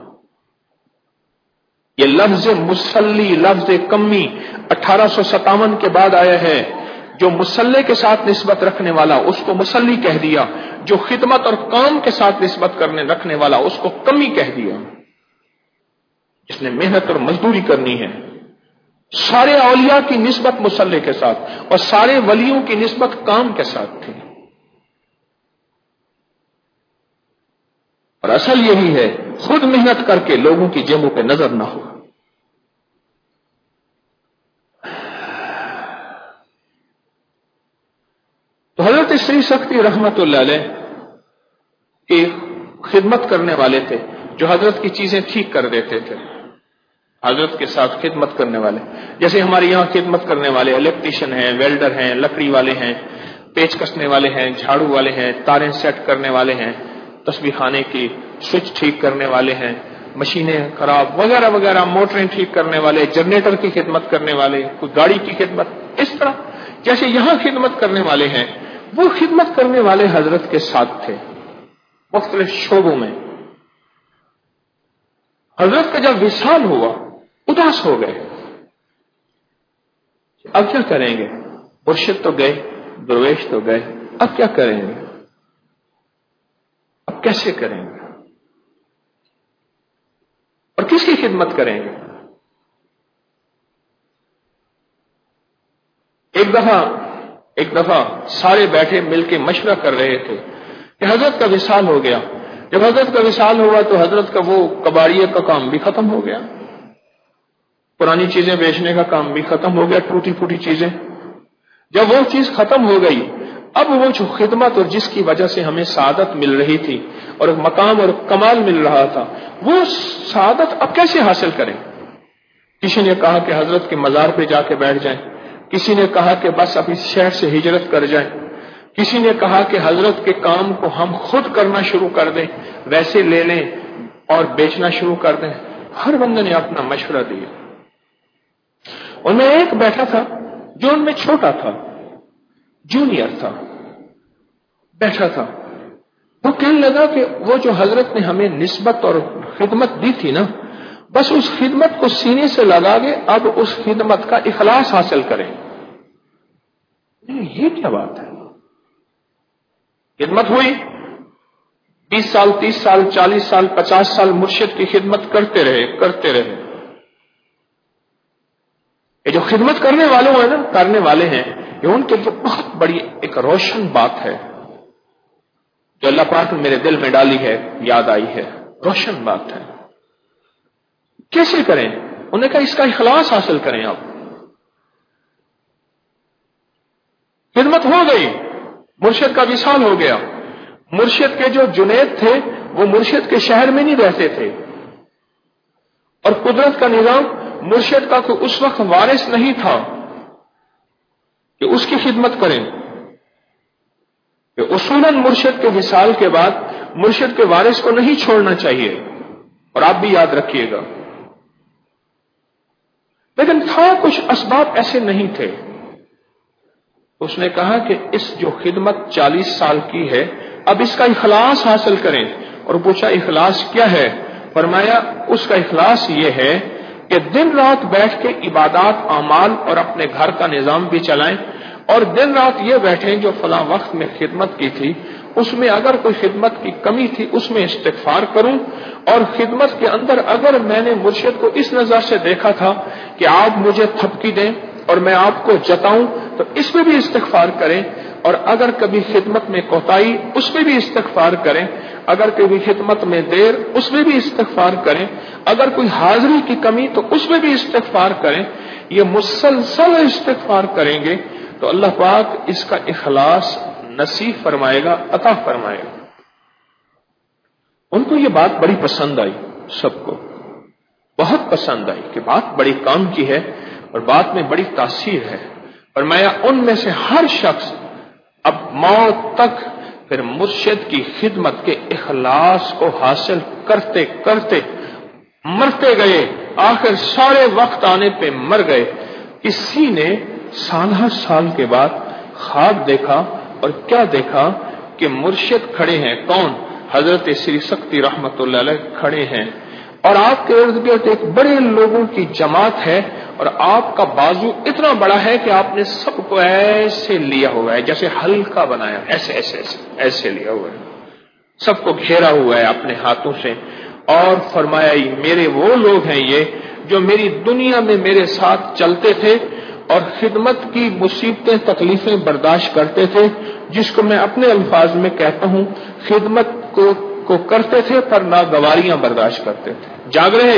یہ لفظ مصلی، لفظ کمی 1857 کے بعد آیا ہے۔ جو مصلے کے ساتھ نسبت رکھنے والا اس کو مصلی کہہ دیا، جو خدمت اور کام کے ساتھ نسبت رکھنے والا اس کو کمی کہہ دیا۔ جس نے محنت اور مزدوری کرنی ہے، سارے اولیاء کی نسبت مصلے کے ساتھ اور سارے ولیوں کی نسبت کام کے ساتھ تھی، اور اصل یہی ہے خود محنت کر کے لوگوں کی جیبوں پہ نظر نہ ہو۔ تو حضرت سری سکتی رحمت اللہ علیہ کی خدمت کرنے والے تھے، جو حضرت کی چیزیں ٹھیک کر دیتے تھے، حضرت کے ساتھ خدمت کرنے والے، جیسے ہمارے یہاں خدمت کرنے والے الیکٹریشین ہیں، ویلڈر ہیں، لکڑی والے ہیں، پیچ کسنے والے ہیں، جھاڑو والے ہیں، تاریں سیٹ کرنے والے ہیں، تسبیح خانے کی سوئچ ٹھیک کرنے والے ہیں، مشینیں خراب وغیرہ وغیرہ، موٹریں ٹھیک کرنے والے، جنریٹر کی خدمت کرنے والے، کوئی گاڑی کی خدمت، اس طرح جیسے یہاں خدمت کرنے والے ہیں، وہ خدمت کرنے والے حضرت کے ساتھ تھے مختلف شعبوں میں۔ حضرت کا جب وصال ہوا اداس ہو گئے، اب کیا کریں گے؟ مرشد تو گئے، درویش تو گئے، اب کیا کریں گے؟ اب کیسے کریں گے؟ اور کس کی خدمت کریں گے؟ ایک دفعہ سارے بیٹھے مل کے مشورہ کر رہے تھے کہ حضرت کا وصال ہو گیا۔ جب حضرت کا وصال ہوا تو حضرت کا وہ کباڑیت کا کام بھی ختم ہو گیا، پرانی چیزیں بیچنے کا کام بھی ختم ہو گیا، ٹوٹی پھوٹی چیزیں۔ جب وہ چیز ختم ہو گئی، اب وہ جو خدمت اور جس کی وجہ سے ہمیں سعادت مل رہی تھی اور مقام اور کمال مل رہا تھا، وہ سعادت اب کیسے حاصل کریں؟ کسی نے کہا کہ حضرت کے مزار پہ جا کے بیٹھ جائیں، کسی نے کہا کہ بس اب اس شہر سے ہجرت کر جائیں، کسی نے کہا کہ حضرت کے کام کو ہم خود کرنا شروع کر دیں، ویسے لے لیں اور بیچنا شروع کر دیں۔ ہر بندے نے اپنا مشورہ دیا۔ ان میں ایک بیٹھا تھا جو ان میں چھوٹا تھا، جونیئر تھا، بیٹھا تھا، وہ کہنے لگا کہ وہ جو حضرت نے ہمیں نسبت اور خدمت دی تھی نا، بس اس خدمت کو سینے سے لگا کے اب اس خدمت کا اخلاص حاصل کریں۔ یہ کیا بات ہے؟ خدمت ہوئی، 20 سال 30 سال 40 سال 50 سال مرشد کی خدمت کرتے رہے۔ یہ جو خدمت کرنے والے ہیں یہ ان کے لیے بہت بڑی ایک روشن بات ہے جو اللہ پاک نے میرے دل میں ڈالی ہے، یاد آئی ہے، روشن بات ہے۔ کیسے کریں؟ انہوں نے کہا اس کا اخلاص حاصل کریں۔ آپ خدمت ہو گئی، مرشد کا وصال ہو گیا۔ مرشد کے جو جنید تھے وہ مرشد کے شہر میں نہیں رہتے تھے، اور قدرت کا نظام مرشد کا کوئی اس وقت وارث نہیں تھا کہ اس کی خدمت کریں، کہ اصولاً مرشد کے وصال کے بعد مرشد کے وارث کو نہیں چھوڑنا چاہیے، اور آپ بھی یاد رکھیے گا۔ لیکن تھا کچھ اسباب ایسے نہیں تھے۔ اس نے کہا کہ اس جو خدمت 40 سال کی ہے اب اس کا اخلاص حاصل کریں، اور پوچھا اخلاص کیا ہے؟ فرمایا اس کا اخلاص یہ ہے کہ دن رات بیٹھ کے عبادات اعمال اور اپنے گھر کا نظام بھی چلائیں، اور دن رات یہ بیٹھیں جو فلاں وقت میں خدمت کی تھی اس میں اگر کوئی خدمت کی کمی تھی اس میں استغفار کروں، اور خدمت کے اندر اگر میں نے مرشد کو اس نظر سے دیکھا تھا کہ آپ مجھے تھپکی دیں اور میں آپ کو جتاؤں تو اس میں بھی استغفار کریں، اور اگر کبھی خدمت میں کوتاہی اس میں بھی استغفار کریں، اگر کبھی خدمت میں دیر اس میں بھی استغفار کریں، اگر کوئی حاضری کی کمی تو اس میں بھی استغفار کریں۔ یہ مسلسل استغفار کریں گے تو اللہ پاک اس کا اخلاص نصیب فرمائے گا، عطا فرمائے گا۔ ان کو یہ بات بڑی پسند آئی، سب کو بہت پسند آئی کہ بات بڑی کام کی ہے اور بات میں بڑی تاثیر ہے۔ فرمایا ان میں سے ہر شخص اب موت تک پھر مرشد کی خدمت کے اخلاص کو حاصل کرتے کرتے مرتے گئے، آخر سارے وقت آنے پہ مر گئے۔ کسی نے سالہ سال کے بعد خواب دیکھا، اور کیا دیکھا کہ مرشد کھڑے ہیں، کون؟ حضرت سری سکتی رحمت اللہ علیہ کھڑے ہیں، اور آپ کے ارد گرد ایک بڑے لوگوں کی جماعت ہے، اور آپ کا بازو اتنا بڑا ہے کہ آپ نے سب کو ایسے لیا ہوا ہے، جیسے ہلکا بنایا، ایسے ایسے ایسے ایسے لیا ہوا ہے، سب کو گھیرا ہوا ہے اپنے ہاتھوں سے، اور فرمایا یہ میرے وہ لوگ ہیں یہ جو میری دنیا میں میرے ساتھ چلتے تھے اور خدمت کی مصیبتیں تکلیفیں برداشت کرتے تھے، جس کو میں اپنے الفاظ میں کہتا ہوں خدمت کو کرتے تھے پر ناگواریاں برداشت کرتے تھے۔ جاگ رہے،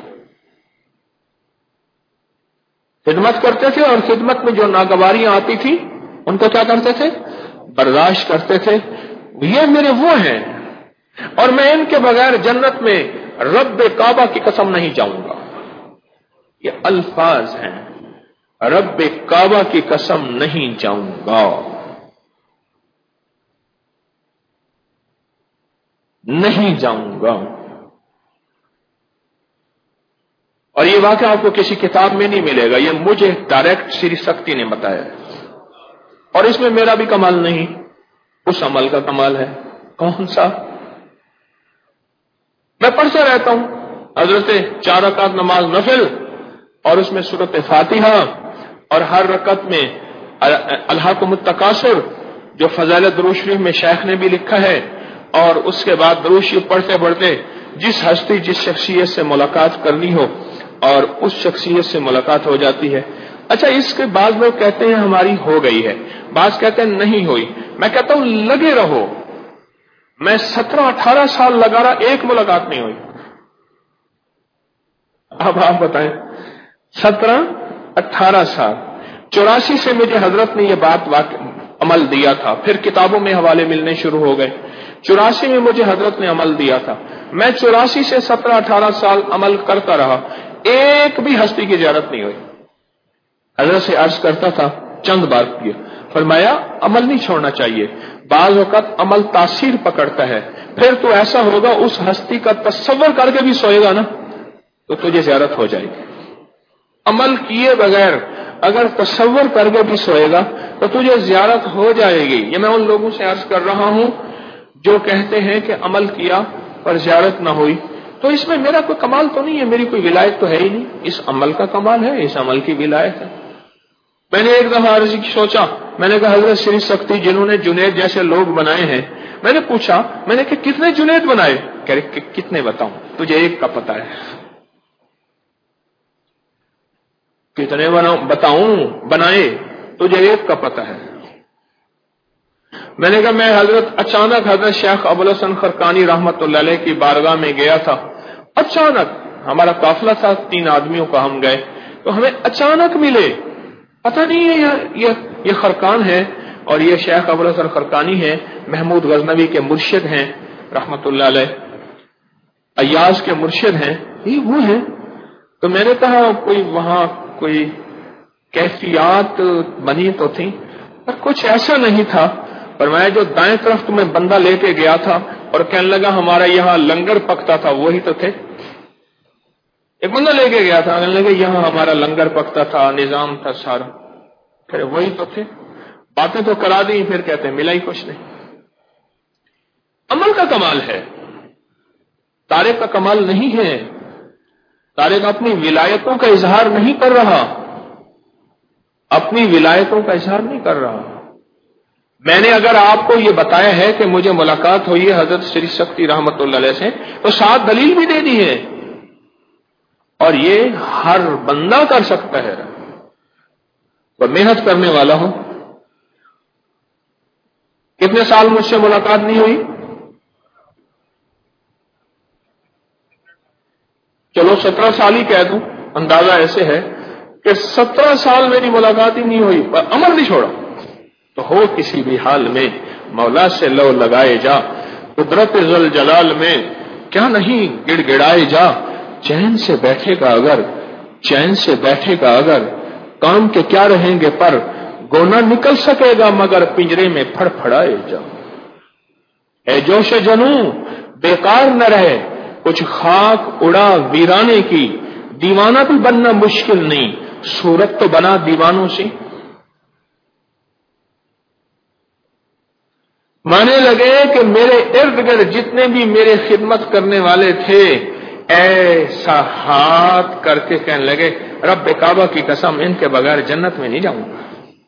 خدمت کرتے تھے اور خدمت میں جو ناگواریاں آتی تھی ان کو کیا کرتے تھے؟ برداشت کرتے تھے۔ یہ میرے وہ ہیں، اور میں ان کے بغیر جنت میں رب کعبہ کی قسم نہیں جاؤں گا۔ یہ الفاظ ہیں، رب کعبہ کی قسم نہیں جاؤں گا، نہیں جاؤں گا۔ اور یہ واقعہ آپ کو کسی کتاب میں نہیں ملے گا، یہ مجھے ڈائریکٹ سری سکتی نے بتایا ہے، اور اس میں میرا بھی کمال نہیں، اس عمل کا کمال ہے۔ کون سا؟ میں پڑھتا رہتا ہوں حضرت 4 رکعت نماز نفل، اور اس میں سورۃ فاتحہ، اور ہر رکعت میں الہاکم التکاثر جو فضائل درود شریف میں شیخ نے بھی لکھا ہے، اور اس کے بعد درود شریف پڑھتے پڑھتے جس ہستی جس شخصیت سے ملاقات کرنی ہو اور اس شخصیت سے ملاقات ہو جاتی ہے۔ اچھا، اس کے بعد لوگ کہتے ہیں ہماری ہو گئی ہے، بعض کہتے ہیں نہیں ہوئی۔ میں کہتا ہوں لگے رہو، میں 17-18 سال لگا رہا، ایک ملاقات نہیں ہوئی۔ اب آپ بتائیں، 17-18 سال، 84 سے مجھے حضرت نے یہ بات عمل دیا تھا، پھر کتابوں میں حوالے ملنے شروع ہو گئے۔ 84 میں مجھے حضرت نے عمل دیا تھا، میں 84 سے 17-18 سال عمل کرتا رہا، ایک بھی ہستی کی زیارت نہیں ہوئی۔ حضرت سے عرض کرتا تھا، چند بار کیا، فرمایا عمل نہیں چھوڑنا چاہیے، بعض اوقات عمل تاثیر پکڑتا ہے، پھر تو ایسا ہوگا اس ہستی کا تصور کر کے بھی سوئے گا نا تو تجھے زیارت ہو جائے گی۔ عمل کیے بغیر اگر تصور کر کے بھی سوئے گا تو تجھے زیارت ہو جائے گی۔ یہ میں ان لوگوں سے عرض کر رہا ہوں جو کہتے ہیں کہ عمل کیا پر زیارت نہ ہوئی، تو اس میں میرا کوئی کمال تو نہیں ہے، میری کوئی ولایت تو ہے ہی نہیں، اس عمل کا کمال ہے، اس عمل کی ولایت ہے۔ میں نے ایک دفعہ عرض سوچا، میں نے کہا حضرت شریف سختی جنہوں نے جنید جیسے لوگ بنائے ہیں، میں نے پوچھا، میں نے کہ کتنے جنید بنائے؟ کہہ رہے کہ کتنے بتاؤں، تجھے ایک کا پتہ ہے۔ کتنے بتاؤں بنائے؟ تجھے ایک کا پتہ ہے۔ میں نے کہا میں اچانک حضرت شیخ ابوالحسن خرقانی رحمت اللہ علیہ کی بارگاہ میں گیا تھا، اچانک ہمارا قافلہ تھا 3 آدمیوں کا، ہم گئے تو ہمیں اچانک ملے، پتہ نہیں ہے یہ خرقان ہے اور یہ شیخ ابوالحسن خرقانی ہے، محمود غزنوی کے مرشد ہیں رحمت اللہ علیہ، ایاز کے مرشد ہیں، یہ وہ ہیں۔ تو میں نے کہا کوئی وہاں کوئی کیفیات بنی تو تھی پر کچھ ایسا نہیں تھا۔ فرمایا جو دائیں طرف تمہیں بندہ لے کے گیا تھا اور کہنے لگا ہمارا یہاں لنگر پکتا تھا، وہی تو تھے۔ ایک بندہ لے کے گیا تھا، کہنے لگا یہاں ہمارا لنگر پکتا تھا، نظام تھا سارا، کہ وہی تو تھے۔ باتیں تو کرا دی، پھر کہتے ہیں ملا ہی کچھ نہیں۔ عمل کا کمال ہے، طارق کا کمال نہیں ہے۔ طارق اپنی ولایتوں کا اظہار نہیں کر رہا، اپنی ولایتوں کا اظہار نہیں کر رہا۔ میں نے اگر آپ کو یہ بتایا ہے کہ مجھے ملاقات ہوئی ہے حضرت شریف سختی رحمت اللہ علیہ سے، تو 7 دلیل بھی دے دی ہے، اور یہ ہر بندہ کر سکتا ہے، وہ محنت کرنے والا ہو۔ کتنے سال مجھ سے ملاقات نہیں ہوئی؟ چلو 17 سال ہی کہہ دوں، اندازہ ایسے ہے کہ 17 سال میری ملاقات ہی نہیں ہوئی پر عمل نہیں چھوڑا۔ تو ہو کسی بھی حال میں مولا سے لو لگائے جا، قدرت ذل جلال میں کیا نہیں گڑ گڑائے جا۔ چین سے بیٹھے گا اگر، چین سے بیٹھے گا اگر، کام کے کیا رہیں گے پر، گونا نکل سکے گا مگر پنجرے میں پھڑ پھڑائے جا۔ اے جوش جنوں بیکار نہ رہے، کچھ خاک اڑا ویرانے کی، دیوانہ بھی بننا مشکل نہیں، صورت تو بنا دیوانوں سے۔ مانے لگے کہ میرے ارد گرد جتنے بھی میرے خدمت کرنے والے تھے، ایسا ہاتھ کر کے کہنے لگے رب کعبہ کی قسم ان کے بغیر جنت میں نہیں جاؤں گا۔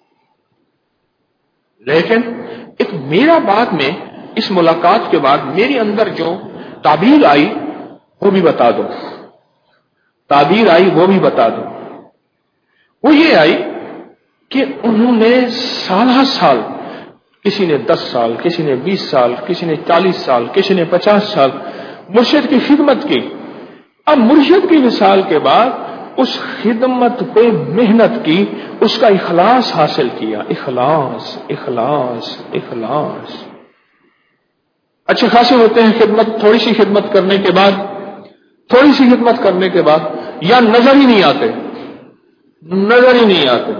لیکن ایک میرا بعد میں اس ملاقات کے بعد میرے اندر جو تعبیر آئی وہ بھی بتا دو، تعبیر آئی وہ بھی بتا دو۔ وہ یہ آئی کہ انہوں نے سالہ سال، کسی نے 10 سال، کسی نے 20 سال، کسی نے 40 سال، کسی نے 50 سال مرشد کی خدمت کی۔ اب مرشد کی وصال کے بعد اس خدمت پہ محنت کی، اس کا اخلاص حاصل کیا، اخلاص اخلاص اخلاص۔ اچھے خاصے ہوتے ہیں خدمت، تھوڑی سی خدمت کرنے کے بعد، تھوڑی سی خدمت کرنے کے بعد یا نظر ہی نہیں آتے، نظر ہی نہیں آتے،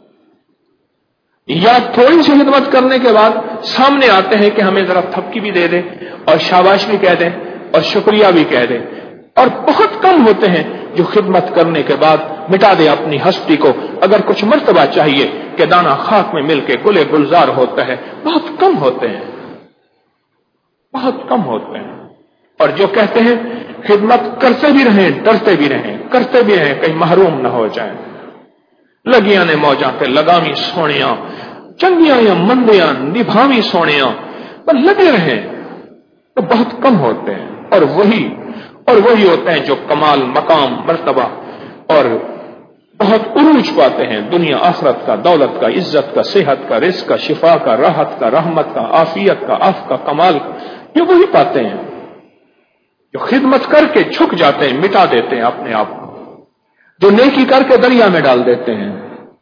یا تھوڑی سی خدمت کرنے کے بعد سامنے آتے ہیں کہ ہمیں ذرا تھپکی بھی دے دیں اور شاباش بھی کہہ دیں اور شکریہ بھی کہہ دیں، اور بہت کم ہوتے ہیں جو خدمت کرنے کے بعد مٹا دے اپنی ہستی کو۔ اگر کچھ مرتبہ چاہیے کہ دانہ خاک میں مل کے گلے گلزار ہوتا ہے، بہت کم ہوتے ہیں، بہت کم ہوتے ہیں۔ اور جو کہتے ہیں خدمت کرتے بھی رہیں، ڈرتے بھی رہیں، کرتے بھی رہیں کہیں محروم نہ ہو جائیں، لگیاں نے موجاں تے لگامی سونیاں، چنگیاں یا مندیاں نبھاوی سونیاں، پر لگے رہیں، تو بہت کم ہوتے ہیں۔ اور وہی ہوتے ہیں جو کمال، مقام، مرتبہ اور بہت عروج پاتے ہیں، دنیا آخرت کا، دولت کا، عزت کا، صحت کا، رزق کا، شفا کا، راحت کا، رحمت کا، عافیت کا، عفو کا، کمال کا، یہ وہی پاتے ہیں جو خدمت کر کے جھک جاتے ہیں، مٹا دیتے ہیں اپنے آپ کو، جو نیکی کر کے دریا میں ڈال دیتے ہیں۔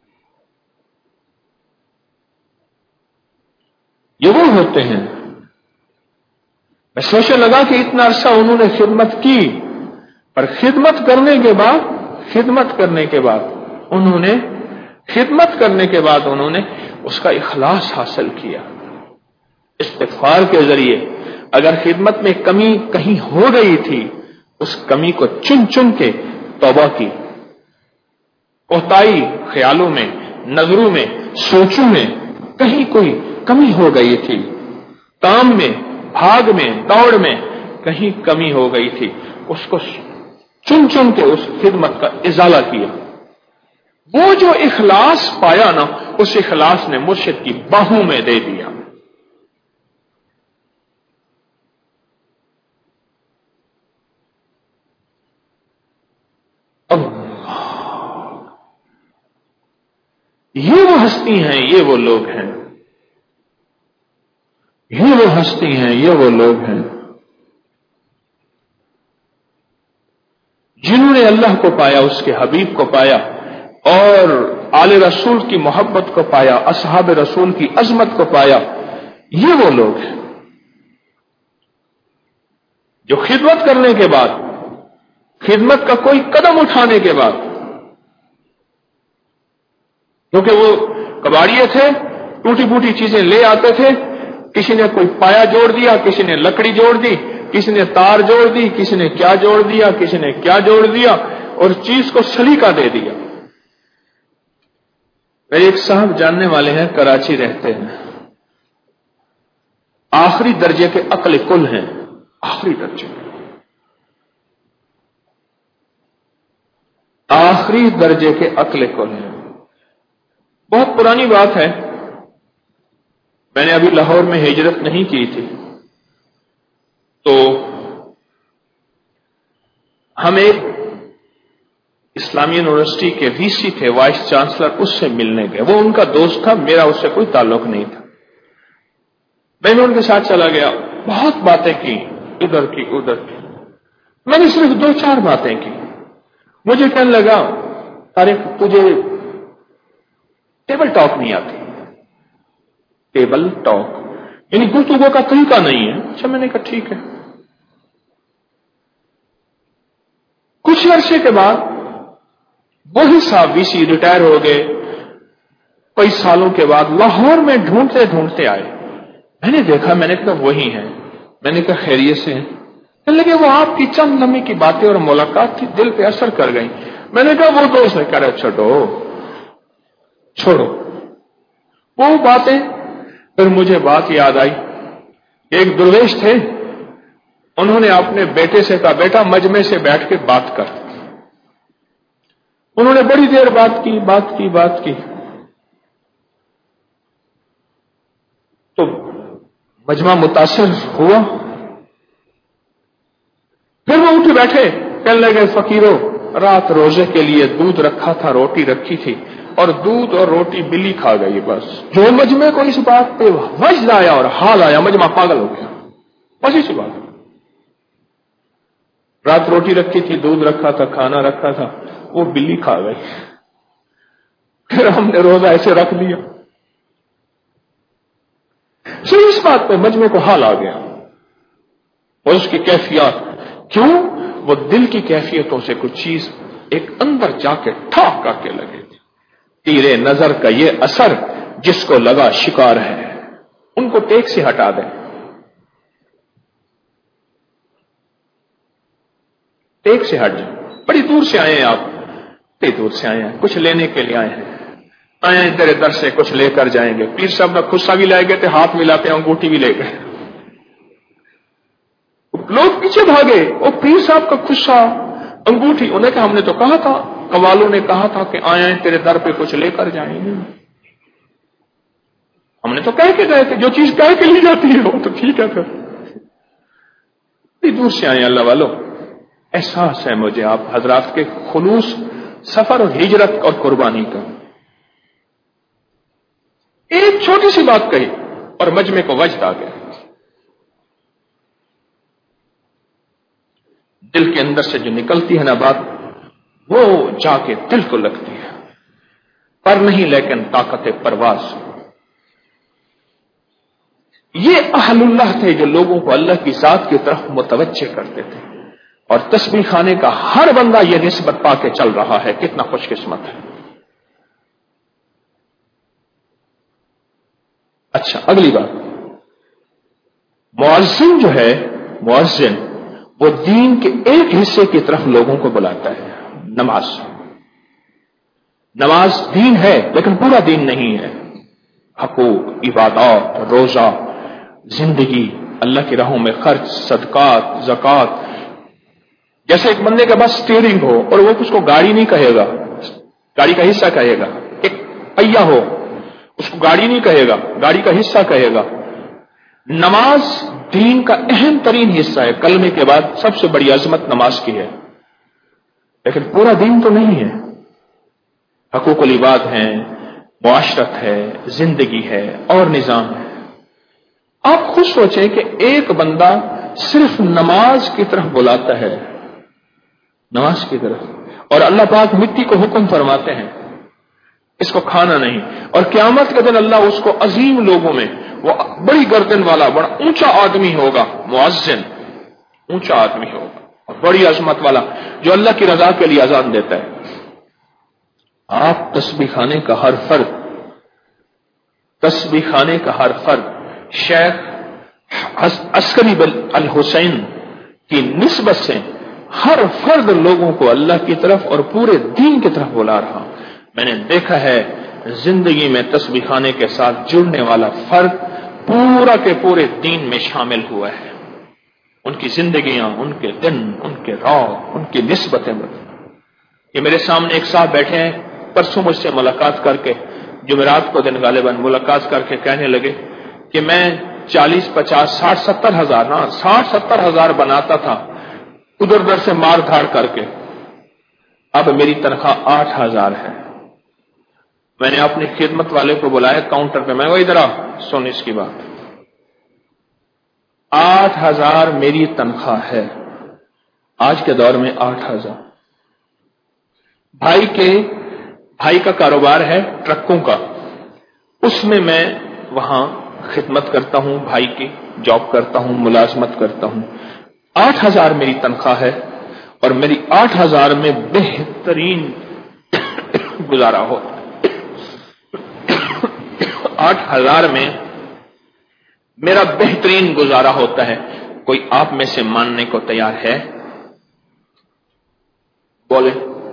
یہ وہ ہوتے ہیں۔ میں سوچنے لگا کہ اتنا عرصہ انہوں نے خدمت کی، پر خدمت کرنے کے بعد انہوں نے اس کا اخلاص حاصل کیا۔ استغفار کے ذریعے اگر خدمت میں کمی کہیں ہو گئی تھی، اس کمی کو چن چن کے توبہ کی۔ کوتاہی خیالوں میں، نظروں میں، سوچوں میں کہیں کوئی کمی ہو گئی تھی، کام میں بھاگ میں دوڑ میں کہیں کمی ہو گئی تھی، اس کو چن چن کے اس خدمت کا ازالہ کیا. وہ جو اخلاص پایا نا، اس اخلاص نے مرشد کی باہوں میں دے دیا. یہ وہ ہستی ہیں، یہ وہ لوگ ہیں، یہ وہ ہستی ہیں، یہ وہ لوگ ہیں جنہوں نے اللہ کو پایا، اس کے حبیب کو پایا، اور آل رسول کی محبت کو پایا، اصحاب رسول کی عظمت کو پایا. یہ وہ لوگ ہیں جو خدمت کرنے کے بعد، خدمت کا کوئی قدم اٹھانے کے بعد، کیونکہ وہ کباڑیے تھے، ٹوٹی پھوٹی چیزیں لے آتے تھے، کسی نے کوئی پایا جوڑ دیا، کسی نے لکڑی جوڑ دی، کسی نے تار جوڑ دی، کسی نے کیا جوڑ دیا، کسی نے کیا جوڑ دیا، اور چیز کو سلیقہ دے دیا. میرے ایک صاحب جاننے والے ہیں، کراچی رہتے ہیں، آخری درجے کے عقل کل ہیں، آخری درجے، آخری درجے کے عقل کل ہیں. بہت پرانی بات ہے، میں نے ابھی لاہور میں ہجرت نہیں کی تھی، تو ہم ایک اسلامی یونیورسٹی کے وی سی تھے، وائس چانسلر، اس سے ملنے گئے. وہ ان کا دوست تھا، میرا اس سے کوئی تعلق نہیں تھا. میں نے ان کے ساتھ چلا گیا، بہت باتیں کی، ادھر کی ادھر کی. میں نے صرف 2-4 باتیں کی. مجھے کہنے لگا، طارق تجھے ٹیبل ٹاک نہیں آتی. ٹیبل ٹاک یعنی گفتگو کا طریقہ نہیں ہے. اچھا، میں نے کہا ٹھیک ہے. کچھ عرصے کے بعد وہی صاحب وی سی ریٹائر ہو گئے. کئی سالوں کے بعد لاہور میں ڈھونڈتے ڈھونڈتے آئے. میں نے دیکھا، میں نے کہا وہی ہیں. میں نے کہا خیریت سے ہیں؟ کہنے لگے وہ آپ کی چند لمحے کی باتیں اور ملاقات تھی، دل پہ اثر کر گئی. میں نے کہا وہ دوست ہے. کہہ رہے چھوڑو وہ باتیں. پھر مجھے بات یاد آئی، ایک درویش تھے، انہوں نے اپنے بیٹے سے کہا بیٹا مجمع سے بیٹھ کے بات کر. انہوں نے بڑی دیر بات کی تو مجمع متاثر ہوا. پھر وہ اٹھ بیٹھے، کہنے لگے فقیروں، رات روزے کے لیے دودھ رکھا تھا، روٹی رکھی تھی، اور دودھ اور روٹی بلی کھا گئی. بس جو مجمع کو اس بات پہ وجد آیا اور حال آیا، مجمع پاگل ہو گیا. بس اسی بات، رات روٹی رکھی تھی، دودھ رکھا تھا، کھانا رکھا تھا، وہ بلی کھا گئی. پھر ہم نے روزہ ایسے رکھ دیا. صرف اس بات پہ مجمع کو حال آ گیا، اور اس کی کیفیات. کیوں؟ وہ دل کی کیفیتوں سے کچھ چیز ایک اندر جا کے ٹھاک کر کے لگے تھے. تیرے نظر کا یہ اثر جس کو لگا شکار ہے، ان کو ٹیک سے ہٹا دیں. ٹیک سے ہٹ جائیں. بڑی دور سے آئے ہیں آپ، بڑی دور سے آئے ہیں، کچھ لینے کے لیے آئے ہیں تیرے در سے کچھ لے کر جائیں گے. پیر صاحب نے خصہ بھی لائے گئے تھے، ہاتھ ملاتے ہیں، انگوٹھی بھی لے گئے. لوگ پیچھے بھاگے، وہ پیر صاحب کا خصہ، انگوٹھی. انہیں کہا ہم نے تو کہا تھا، قوالوں نے کہا تھا کہ آئے ہیں تیرے در پہ کچھ لے کر جائیں گے. ہم نے تو کہہ کے گئے تھے، جو چیز کہہ کے لی جاتی ہے وہ تو ٹھیک ہے. پھر بڑی دور سے آئے ہیں. اللہ والو، احساس ہے مجھے آپ حضرات کے خلوص سفر اور ہجرت اور قربانی کا. ایک چھوٹی سی بات کہی اور مجمع کو وجد آ گیا. دل کے اندر سے جو نکلتی ہے نا بات، وہ جا کے دل کو لگتی ہے. پر نہیں لیکن طاقت پرواز. یہ اہل اللہ تھے جو لوگوں کو اللہ کی ذات کی طرف متوجہ کرتے تھے. اور تسبیح خانے کا ہر بندہ یہ نسبت پا کے چل رہا ہے، کتنا خوش قسمت ہے. اچھا، اگلی بات، مؤذن جو ہے، مؤذن وہ دین کے ایک حصے کی طرف لوگوں کو بلاتا ہے. نماز دین ہے لیکن پورا دین نہیں ہے. حقوق، عبادات، روزہ، زندگی، اللہ کی راہوں میں خرچ، صدقات، زکوٰۃ. جیسے ایک بندے کے پاس اسٹیئرنگ ہو اور وہ اس کو گاڑی نہیں کہے گا، گاڑی کا حصہ کہے گا. ایک پہیا ہو، اس کو گاڑی نہیں کہے گا، گاڑی کا حصہ کہے گا. نماز دین کا اہم ترین حصہ ہے. کلمے کے بعد سب سے بڑی عظمت نماز کی ہے، لیکن پورا دین تو نہیں ہے. حقوق العباد ہیں، معاشرت ہے، زندگی ہے اور نظام ہے. آپ خود سوچیں کہ ایک بندہ صرف نماز کی طرف بلاتا ہے، نماز کی طرف، اور اللہ پاک مٹی کو حکم فرماتے ہیں اس کو کھانا نہیں، اور قیامت کے دن اللہ اس کو عظیم لوگوں میں، وہ بڑی گردن والا بڑا اونچا آدمی ہوگا، مؤذن اونچا آدمی ہوگا اور بڑی عظمت والا جو اللہ کی رضا کے لیے اذان دیتا ہے. آپ تسبیح خانے کا ہر فرد، تسبیح خانے کا ہر فرد شیخ عسکری الحسین کی نسبت سے ہر فرد لوگوں کو اللہ کی طرف اور پورے دین کی طرف بلا رہا. میں نے دیکھا ہے زندگی میں تسبیح خانے کے ساتھ جڑنے والا فرد پورا کے پورے دین میں شامل ہوا ہے. ان کی زندگیاں، ان کے دن، ان کے راہ، ان کی نسبتیں. یہ میرے سامنے ایک صاحب بیٹھے ہیں، پرسوں مجھ سے ملاقات کر کے، جمعرات کو دن غالباً ملاقات کر کے کہنے لگے کہ میں 40، 50، 60، 70 ہزار 60، 70 ہزار بناتا تھا ادھر ادھر سے مار دھاڑ کر کے، اب میری تنخواہ 8,000 ہے. میں نے اپنی خدمت والے کو بلایا کاؤنٹر پہ، میں وہ ادھر آ سن اس کی بات. 8,000 میری تنخواہ ہے آج کے دور میں. 8,000. بھائی کا کاروبار ہے ٹرکوں کا، اس میں میں وہاں خدمت کرتا ہوں، بھائی کی جاب کرتا ہوں، ملازمت کرتا ہوں. 8,000 میری تنخواہ ہے اور میری 8,000 میں بہترین گزارا ہوتا ہے. 8,000 میں میرا بہترین گزارا ہوتا ہے. کوئی آپ میں سے ماننے کو تیار ہے؟ بولے.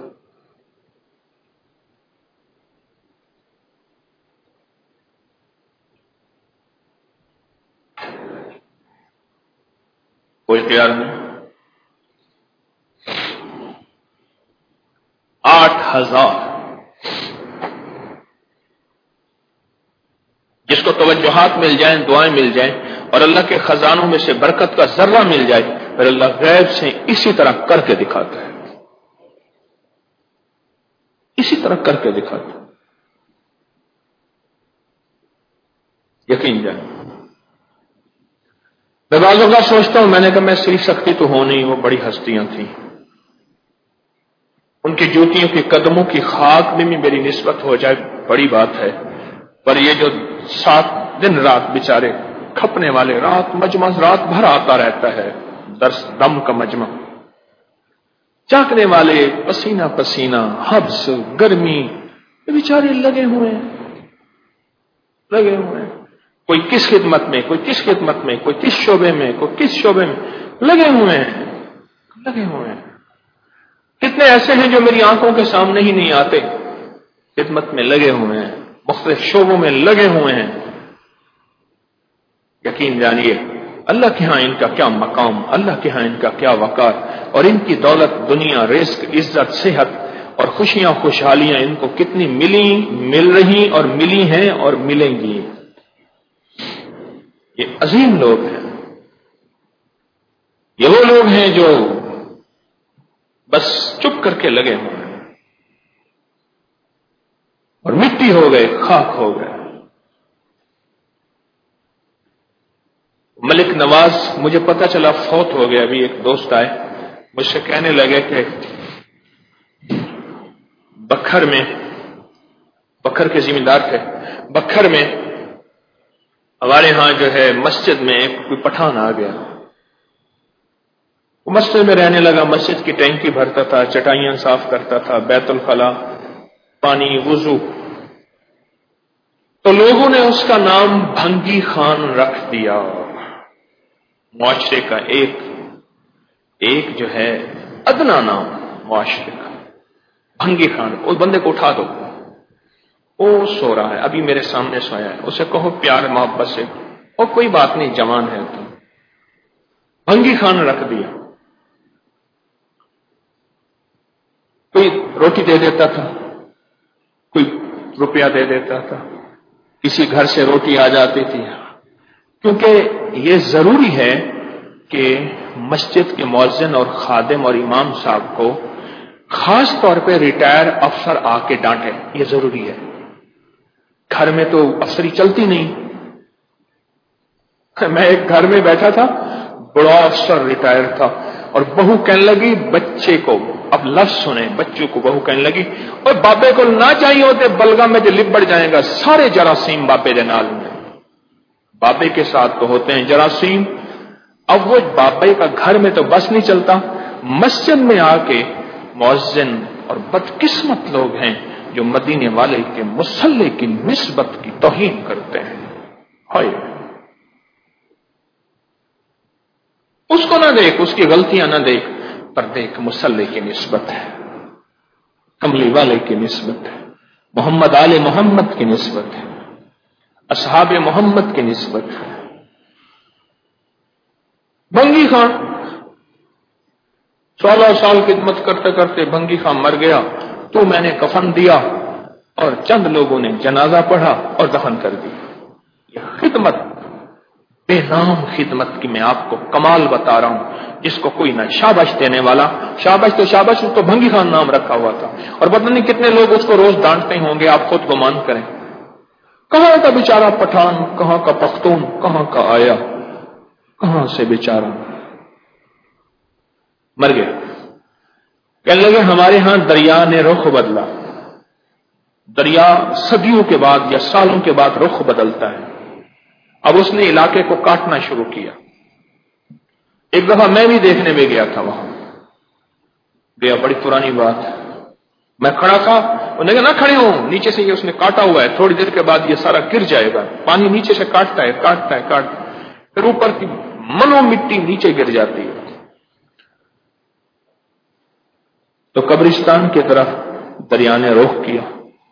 کوئی تیار نہیں. 8,000. جس کو توجہات مل جائیں، دعائیں مل جائیں اور اللہ کے خزانوں میں سے برکت کا ذرہ مل جائے، پھر اللہ غیب سے اسی طرح کر کے دکھاتا ہے، اسی طرح کر کے دکھاتا ہے. یقین جائیں. میں بعض اوقات سوچتا ہوں، میں نے کہا میں سیکھ سکتی تو ہو نہیں، وہ بڑی ہستیاں تھیں، ان کی جوتیوں کے قدموں کی خاک میں بھی میری نسبت ہو جائے بڑی بات ہے. پر یہ جو 7 دن رات بیچارے کھپنے والے، رات مجمع رات بھر آتا رہتا ہے، درس دم کا مجمع، چاکنے والے پسینہ پسینہ، حبس، گرمی، یہ بیچارے لگے ہوئے ہیں. کوئی کس خدمت میں، کوئی کس خدمت میں، کوئی کس شعبے میں، کوئی کس شعبے میں لگے ہوئے ہیں. کتنے ایسے ہیں جو میری آنکھوں کے سامنے ہی نہیں آتے، خدمت میں لگے ہوئے ہیں، مختلف شعبوں میں لگے ہوئے ہیں. یقین جانیے اللہ کے ہاں ان کا کیا مقام، اللہ کے ہاں ان کا کیا وقار، اور ان کی دولت، دنیا، رزق، عزت، صحت اور خوشیاں، خوشحالیاں ان کو کتنی مل رہی اور ملی ہیں اور ملیں گی. یہ عظیم لوگ ہیں. یہ وہ لوگ ہیں جو بس چپ کر کے لگے ہوئے ہیں اور مٹی ہو گئے، خاک ہو گئے. ملک نواز مجھے پتا چلا فوت ہو گیا. ابھی ایک دوست آئے مجھ سے کہنے لگے کہ بکھر کے ذمہ دار تھے، بکھر میں ہمارے ہاں جو ہے مسجد میں کوئی پٹھان آ گیا. وہ مسجد میں رہنے لگا، مسجد کی ٹینکی بھرتا تھا، چٹائیاں صاف کرتا تھا، بیت الخلا، پانی، وضو. تو لوگوں نے اس کا نام بھنگی خان رکھ دیا. معاشرے کا ایک جو ہے ادنا نام معاشرے کا، بھنگی خان. اس بندے کو اٹھا دو، وہ سو رہا ہے، ابھی میرے سامنے سویا ہے، اسے کہو پیار محبت سے، اور کوئی بات نہیں، جوان ہے تو بھنگی خان رکھ دیا. کوئی روٹی دے دیتا تھا، کوئی روپیہ دے دیتا تھا، کسی گھر سے روٹی آ جاتی تھی. کیونکہ یہ ضروری ہے کہ مسجد کے مؤذن اور خادم اور امام صاحب کو خاص طور پہ ریٹائر افسر آ کے ڈانٹے، یہ ضروری ہے. گھر میں تو افسری چلتی نہیں. میں ایک گھر میں بیٹھا تھا، بڑا افسر ریٹائر تھا، اور بہو کہنے لگی بچے کو، اب لفظ سنیں، بچوں کو بہو کہنے لگی اور بابے کو نہ چاہیے ہوتے بلگم میں جو لبڑ جائے گا سارے جراثیم بابے دے نال میں. بابے کے ساتھ تو ہوتے ہیں جراثیم. اب وہ بابے کا گھر میں تو بس نہیں چلتا، مسجد میں آ کے مؤذن اور بدقسمت لوگ ہیں جو مدینے والے کے مصلی کی نسبت کی توہین کرتے ہیں. ہائے، اس کو نہ دیکھ، اس کی غلطیاں نہ دیکھ، پر دیکھ مصلی کی نسبت ہے، کملی والے کی نسبت ہے، محمد آل محمد کی نسبت ہے، اصحاب محمد کی نسبت ہے. بھنگی خان 16 سال خدمت کرتے کرتے بھنگی خان مر گیا تو میں نے کفن دیا اور چند لوگوں نے جنازہ پڑھا اور دفن کر دیا. یہ خدمت، بے نام خدمت کی میں آپ کو کمال بتا رہا ہوں، جس کو کوئی نہ شابش دینے والا. شابش اس کو بھنگی خان نام رکھا ہوا تھا، اور پتہ نہیں کتنے لوگ اس کو روز ڈانٹتے ہوں گے، آپ خود گمان کریں. کہاں کا بیچارہ پٹھان، کہاں کا پختون، کہاں کا آیا، کہاں سے بیچارہ مر گیا. کہنے لگے ہمارے ہاں دریا نے رخ بدلا. دریا صدیوں کے بعد یا سالوں کے بعد رخ بدلتا ہے. اب اس نے علاقے کو کاٹنا شروع کیا. ایک دفعہ میں بھی دیکھنے میں گیا تھا وہاں، گیا، بڑی پرانی بات. میں کھڑا تھا، انہوں نے کہا نہ کھڑے ہوں، نیچے سے یہ اس نے کاٹا ہوا ہے، تھوڑی دیر کے بعد یہ سارا گر جائے گا. پانی نیچے سے کاٹتا ہے، پھر اوپر کی منو مٹی نیچے گر جاتی ہے. تو قبرستان کی طرف دریا نے رخ کیا.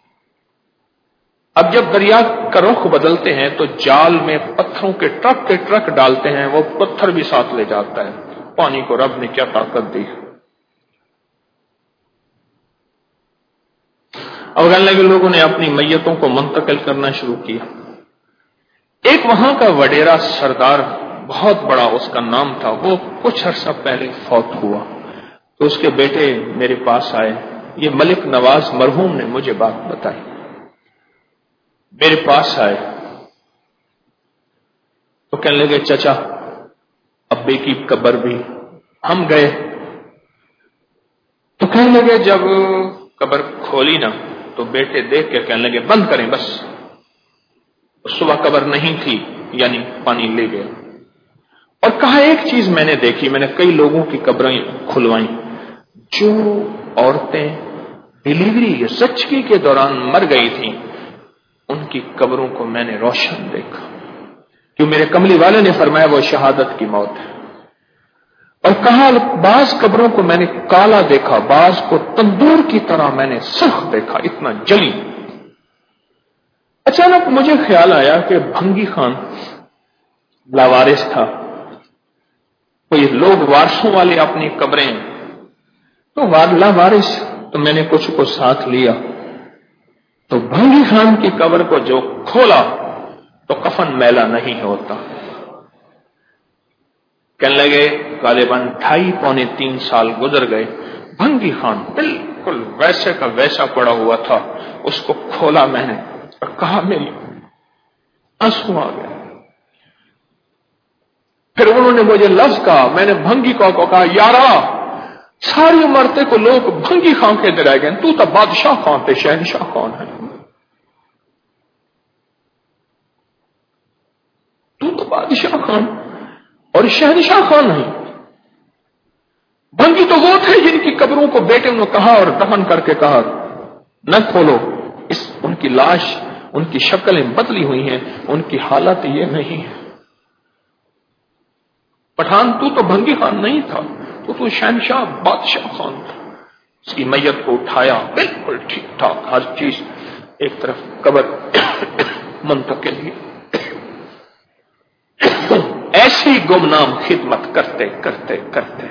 اب جب دریا کا رخ بدلتے ہیں تو جال میں پتھروں کے ٹرک ڈالتے ہیں، وہ پتھر بھی ساتھ لے جاتا ہے. پانی کو رب نے کیا طاقت دی. اور کہنے لگے لوگوں نے اپنی میتوں کو منتقل کرنا شروع کیا. ایک وہاں کا وڈیرا سردار بہت بڑا اس کا نام تھا، وہ کچھ عرصہ پہلے فوت ہوا. تو اس کے بیٹے میرے پاس آئے، یہ ملک نواز مرحوم نے مجھے بات بتائی. میرے پاس آئے تو کہنے لگے چچا ابے کی قبر بھی. ہم گئے تو کہنے لگے جب قبر کھولی نا تو بیٹے دیکھ کے کہنے لگے بند کریں بس. صبح قبر نہیں تھی، یعنی پانی لے گیا. اور کہا ایک چیز میں نے دیکھی، میں نے کئی لوگوں کی قبریں کھلوائیں، جو عورتیں ڈلیوری یا زچگی کے دوران مر گئی تھیں ان کی قبروں کو میں نے روشن دیکھا. کیوں میرے کملی والے نے فرمایا وہ شہادت کی موت ہے. اور کہا بعض قبروں کو میں نے کالا دیکھا، بعض کو تندور کی طرح میں نے سرخ دیکھا، اتنا جلی. اچانک مجھے خیال آیا کہ بھنگی خان لاوارث تھا، کوئی لوگ وارثوں والے اپنی قبریں تو لاوارث، تو میں نے کچھ کو ساتھ لیا. تو بھنگی خان کی قبر کو جو کھولا تو کفن میلا نہیں ہوتا. کہنے لگے غالباً 2.5-3 سال گزر گئے، بھنگی خان بالکل ویسے کا ویسا پڑا ہوا تھا. اس کو کھولا میں نے اور کہا میری آنسو آ گئے. پھر انہوں نے مجھے لفظ کہا، میں نے بھنگی کو کہا یارا ساری مرتے کو لوگ بھنگی خان کہتے رہ گئے، تو بادشاہ خان تھے، شہنشاہ خان ہے، تو بادشاہ خان اور شہنشاہ خان نہیں. بھنگی تو وہ تھے جن کی قبروں کو بیٹے نے کہا اور دفن کر کے کہا نہ کھولو، ان کی لاش، ان کی شکلیں بدلی ہوئی ہیں، ان کی حالت یہ نہیں ہے. پٹھان تو بھنگی خان نہیں تھا، تو شہنشاہ بادشاہ خان تھا. اس کی میت کو اٹھایا بالکل ٹھیک ٹھاک ہر چیز، ایک طرف قبر منتقل. ایسی گمنام خدمت کرتے کرتے کرتے،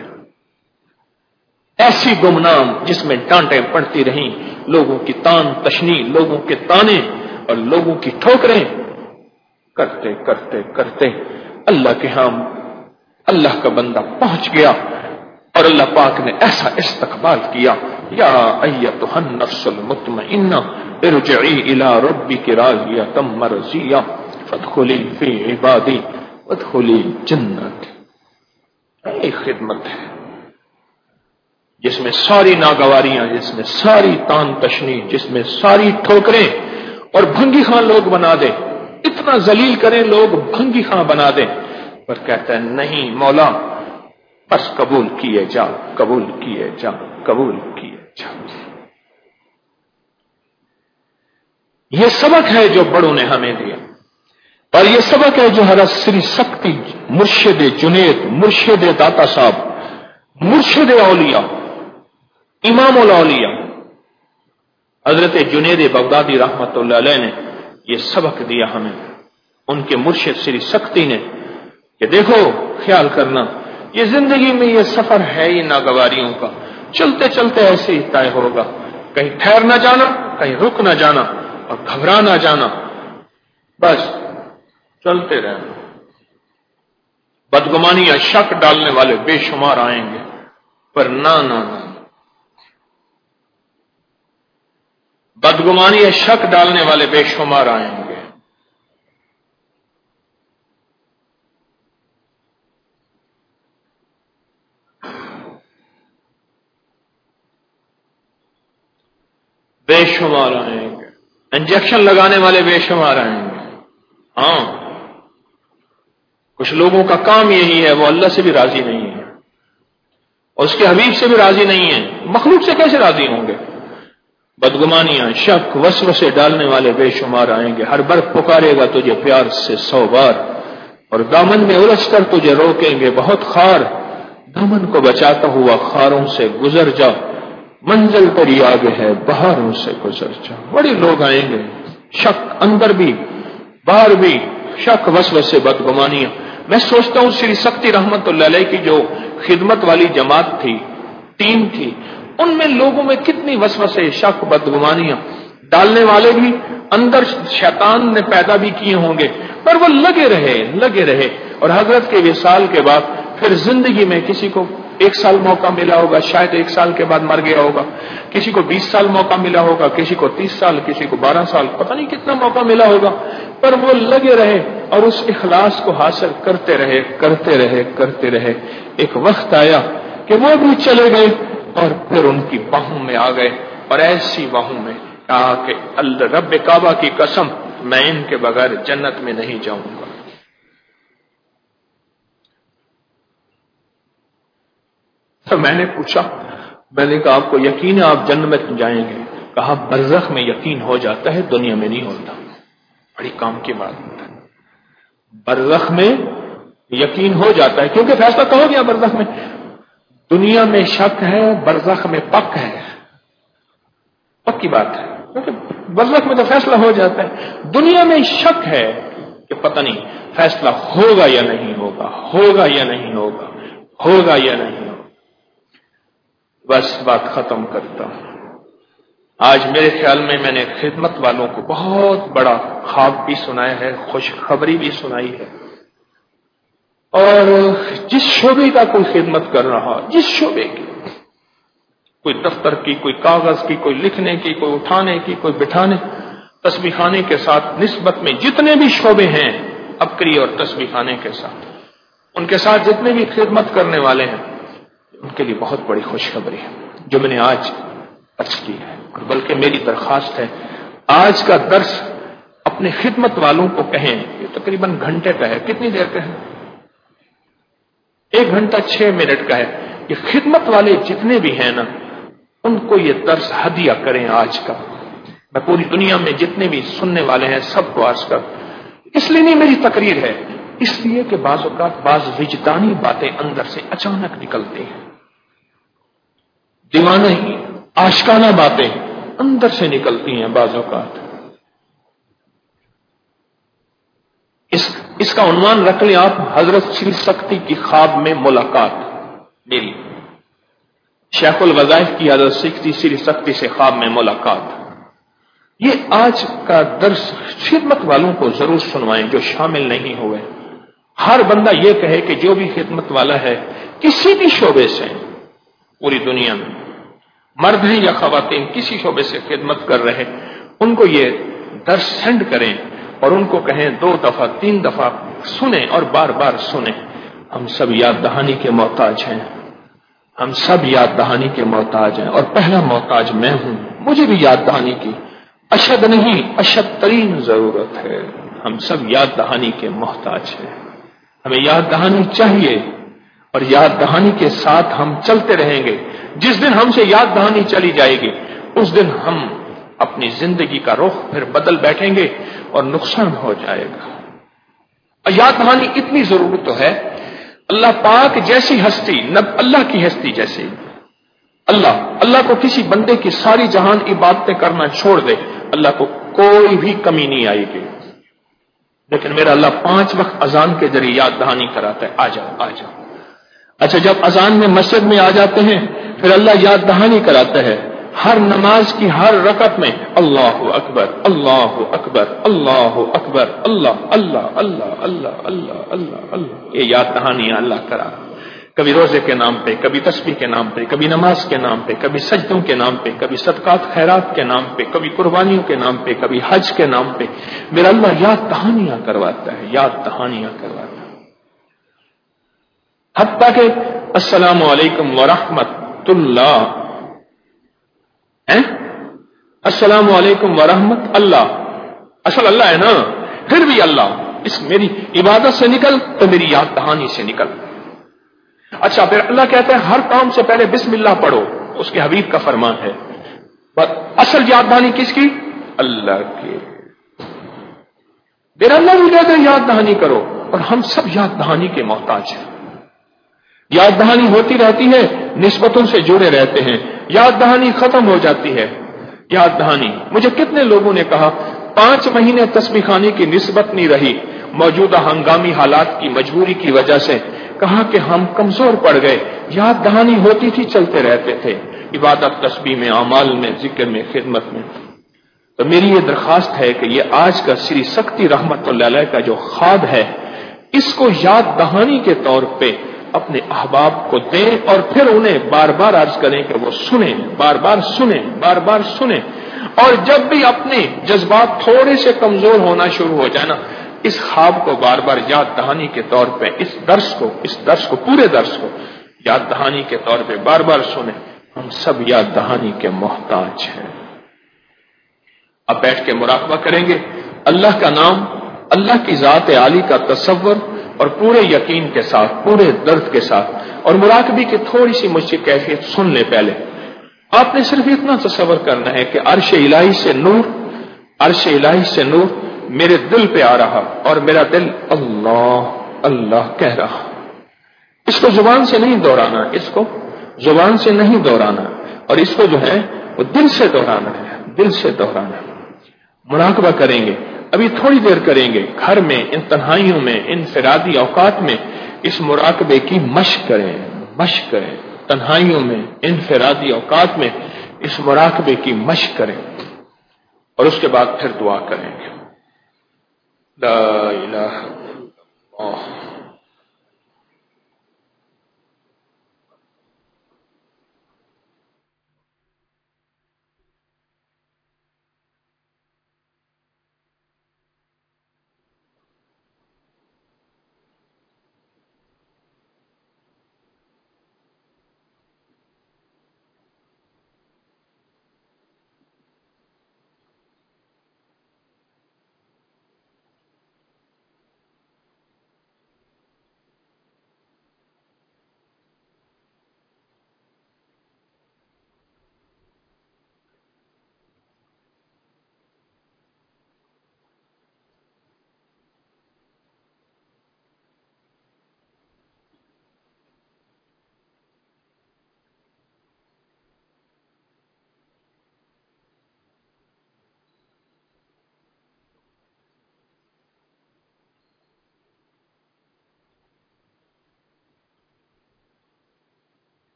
ایسی گمنام جس میں ڈانٹیں پڑتی رہیں، لوگوں کی تان تشنی، لوگوں کے تانے اور لوگوں کی ٹھوکریں، کرتے کرتے کرتے اللہ کے ہاں اللہ کا بندہ پہنچ گیا اور اللہ پاک نے ایسا استقبال کیا، یا ایتھا النفس المطمئنہ ارجعی الی ربک راضیۃ مرضیہ فادخلی فی عبادی وادخلی جنتی۔ ایک خدمت ہے جس میں ساری ناگواریاں، جس میں ساری تان تشنی، جس میں ساری ٹھوکریں اور بھنگی خاں لوگ بنا دے، اتنا ذلیل کریں لوگ، بھنگی خاں بنا دیں، پر کہتا ہے نہیں مولا بس قبول کیے جا، قبول کیے جا، قبول کیے جا۔ یہ سبق ہے جو بڑوں نے ہمیں دیا، اور یہ سبق ہے جو حضرت سری سکتی مرشد جنید، مرشد داتا صاحب، مرشد اولیاء، امام الاولیاء حضرت جنید بغدادی رحمت اللہ علیہ نے یہ سبق دیا ہمیں، ان کے مرشد سری سکتی نے، کہ دیکھو خیال کرنا یہ زندگی میں یہ سفر ہے ہی ناگواریوں کا، چلتے چلتے ایسے ہی طے ہوگا، کہیں ٹھہر نہ جانا، کہیں رک نہ جانا اور گھبرا نہ جانا، بس چلتے رہنا۔ بدگمانیاں شک ڈالنے والے بے شمار آئیں گے، پر نہ بدگمانیاں شک ڈالنے والے بے شمار آئیں گے۔ بے شمار آئیں گے، انجیکشن لگانے والے بے شمار آئیں گے۔ ہاں کچھ لوگوں کا کام یہی ہے، وہ اللہ سے بھی راضی نہیں ہے اور اس کے حبیب سے بھی راضی نہیں ہے، مخلوق سے کیسے راضی ہوں گے؟ بدگمانیاں شک وسوسے ڈالنے والے بے شمار آئیں گے، ہر برف پکارے گا تجھے پیار سے 100 بار، اور دامن میں الجھ کر تجھے روکیں گے بہت خار، دامن کو بچاتا ہوا خاروں سے گزر جا، منزل تیری آگے ہے بہاروں سے گزر جا۔ بڑے لوگ آئیں گے، شک اندر بھی باہر بھی، شک وسوسے بدگمانیاں۔ میں سوچتا ہوں سری سکتی رحمت اللہ علیہ کی جو خدمت والی جماعت تھی، ٹیم تھی، ان میں لوگوں میں کتنی وسوسے شک بدگمانیاں ڈالنے والے بھی اندر شیطان نے پیدا بھی کیے ہوں گے، پر وہ لگے رہے، اور حضرت کے وصال کے بعد پھر زندگی میں کسی کو 1 سال موقع ملا ہوگا، شاید 1 سال کے بعد مر گیا ہوگا، کسی کو 20 سال موقع ملا ہوگا، کسی کو 30 سال، کسی کو 12 سال، پتہ نہیں کتنا موقع ملا ہوگا، پر وہ لگے رہے اور اس اخلاص کو حاصل کرتے رہے۔ ایک وقت آیا کہ وہ بھی چلے گئے اور پھر ان کی باہوں میں آ گئے، اور ایسی باہوں میں کہا کہ رب کعبہ کی قسم میں ان کے بغیر جنت میں نہیں جاؤں گا۔ تو میں نے پوچھا، میں نے کہا آپ کو یقین ہے آپ جنت میں جائیں گے؟ کہا برزخ میں یقین ہو جاتا ہے، دنیا میں نہیں ہوتا۔ بڑی کام کی بات ہے، برزخ میں یقین ہو جاتا ہے، کیونکہ فیصلہ تو ہو گیا برزخ میں۔ دنیا میں شک ہے، برزخ میں پک ہے، پکی بات ہے، کیونکہ برزخ میں تو فیصلہ ہو جاتا ہے۔ دنیا میں شک ہے کہ پتہ نہیں فیصلہ ہوگا یا نہیں ہوگا، ہوگا یا نہیں ہوگا، ہوگا یا نہیں ہوگا۔ بس بات ختم کرتا ہوں۔ آج میرے خیال میں نے خدمت والوں کو بہت بڑا خواب بھی سنایا ہے، خوشخبری بھی سنائی ہے، اور جس شعبے کا کوئی خدمت کر رہا، جس شعبے کی، کوئی دفتر کی، کوئی کاغذ کی، کوئی لکھنے کی، کوئی اٹھانے کی، کوئی بٹھانے، تسبیح خانے کے ساتھ نسبت میں جتنے بھی شعبے ہیں ابکری اور تسبیح خانے کے ساتھ، ان کے ساتھ جتنے بھی خدمت کرنے والے ہیں، ان کے لیے بہت بڑی خوشخبری ہے جو میں نے آج عرض کی ہے، اور بلکہ میری درخواست ہے آج کا درس اپنے خدمت والوں کو کہیں، یہ تقریباً گھنٹے کا ہے، کتنی دیر کا ہے؟ 1 گھنٹہ 6 منٹ کا ہے۔ یہ خدمت والے جتنے بھی ہیں نا، ان کو یہ درس ہدیہ کریں آج کا۔ میں پوری دنیا میں جتنے بھی سننے والے ہیں سب کو عرض کر، اس لیے نہیں میری تقریر ہے، اس لیے کہ بعض اوقات بعض وجدانی باتیں اندر سے اچانک نکلتی ہیں، دیوانہ ہی آشکانہ باتیں اندر سے نکلتی ہیں بعض اوقات۔ اس اس کا عنوان رکھ لیں آپ، حضرت شری سکتی کی خواب میں ملاقات میری، شیخ الوظائف کی حضرت شری سکتی سے خواب میں ملاقات۔ یہ آج کا درس خدمت والوں کو ضرور سنوائیں جو شامل نہیں ہوئے۔ ہر بندہ یہ کہے کہ جو بھی خدمت والا ہے کسی بھی شعبے سے پوری دنیا میں، مرد ہیں یا خواتین، کسی شعبے سے خدمت کر رہے، ان کو یہ درس سینڈ کریں اور ان کو کہیں 2 دفعہ 3 دفعہ سنیں اور بار بار سنیں۔ ہم سب یاد دہانی کے محتاج ہیں، ہم سب یاد دہانی کے محتاج ہیں، اور پہلا محتاج میں ہوں، مجھے بھی یاد دہانی کی اشد نہیں اشد ترین ضرورت ہے۔ ہم سب یاد دہانی کے محتاج ہیں، ہمیں یاد دہانی چاہیے، اور یاد دہانی کے ساتھ ہم چلتے رہیں گے۔ جس دن ہم سے یاد دہانی چلی جائے گی اس دن ہم اپنی زندگی کا رخ پھر بدل بیٹھیں گے اور نقصان ہو جائے گا۔ یاد دہانی اتنی ضرورت تو ہے، اللہ پاک جیسی ہستی، اللہ کی ہستی جیسی، اللہ کو کسی بندے کی ساری جہان عبادتیں کرنا چھوڑ دے، اللہ کو کوئی بھی کمی نہیں آئے گی، لیکن میرا اللہ 5 وقت اذان کے ذریعے یاد دہانی کراتا ہے، آ جاؤ آ جاؤ۔ اچھا، جب اذان میں مسجد میں آ جاتے ہیں پھر اللہ یاد دہانی کراتا ہے، ہر نماز کی ہر رکعت میں اللہ اکبر اللہ اکبر اللہ اکبر اللہ اللہ اللہ اللہ اللہ اللہ اللہ، یہ یاد دہانی اللہ کرا، کبھی روزے کے نام پہ، کبھی تسبیح کے نام پہ، کبھی نماز کے نام پہ، کبھی سجدوں کے نام پہ، کبھی صدقات خیرات کے نام پہ، کبھی قربانیوں کے نام پہ، کبھی حج کے نام پہ، میرا اللہ یاد دہانیاں کرواتا ہے، یاد دہانیاں کرواتا ہے، حتیٰ کہ السلام علیکم ورحمت اللہ، السلام علیکم ورحمت اللہ، اصل اللہ ہے نا، پھر بھی اللہ، اس میری عبادت سے نکل تو میری یاد دہانی سے نکل۔ اچھا، پھر اللہ کہتا ہے ہر کام سے پہلے بسم اللہ پڑھو، اس کے حبیب کا فرمان ہے، بس اصل یاد دہانی کس کی؟ اللہ کی۔ پھر اللہ بھی کہتا ہے یاد دہانی کرو، اور ہم سب یاد دہانی کے محتاج ہیں۔ یاد دہانی ہوتی رہتی ہے، نسبتوں سے جڑے رہتے ہیں، یاد دہانی ختم ہو جاتی ہے۔ یاد دہانی، مجھے کتنے لوگوں نے کہا 5 مہینے تسبیح خانے کی نسبت نہیں رہی، موجودہ ہنگامی حالات کی مجبوری کی وجہ سے، کہا کہ ہم کمزور پڑ گئے، یاد دہانی ہوتی تھی، چلتے رہتے تھے، عبادت، تسبیح میں، اعمال میں، ذکر میں، خدمت میں۔ تو میری یہ درخواست ہے کہ یہ آج کا شری سکتی رحمت اللہ علیہ کا جو خواب ہے، اس کو یاد دہانی کے طور پہ اپنے احباب کو دیں، اور پھر انہیں بار بار عرض کریں کہ وہ سنیں، بار بار سنیں، بار بار سنیں، اور جب بھی اپنے جذبات تھوڑے سے کمزور ہونا شروع ہو جائے نا، اس خواب کو بار بار یاد دہانی کے طور پہ، اس درس کو پورے درس کو یاد دہانی کے طور پہ بار بار سنیں۔ ہم سب یاد دہانی کے محتاج ہیں۔ اب بیٹھ کے مراقبہ کریں گے، اللہ کا نام، اللہ کی ذات عالی کا تصور، اور پورے یقین کے ساتھ، پورے درد کے ساتھ، اور مراقبے کی تھوڑی سی مجھ سے کیفیت سن لے۔ پہلے آپ نے صرف اتنا تصور کرنا ہے کہ عرش الہی سے نور، عرش الہی سے نور میرے دل پہ آ رہا، اور میرا دل اللہ اللہ کہہ رہا۔ اس کو زبان سے نہیں دہرانا، اس کو زبان سے نہیں دہرانا، اور اس کو جو ہے وہ دل سے دہرانا ہے، دل سے دہرانا۔ مراقبہ کریں گے، ابھی تھوڑی دیر کریں گے، گھر میں، ان تنہائیوں میں، انفرادی اوقات میں اس مراقبے کی مشق کریں، تنہائیوں میں، انفرادی اوقات میں اس مراقبے کی مشق کریں، اور اس کے بعد پھر دعا کریں گے۔ لا الہ الا اللہ۔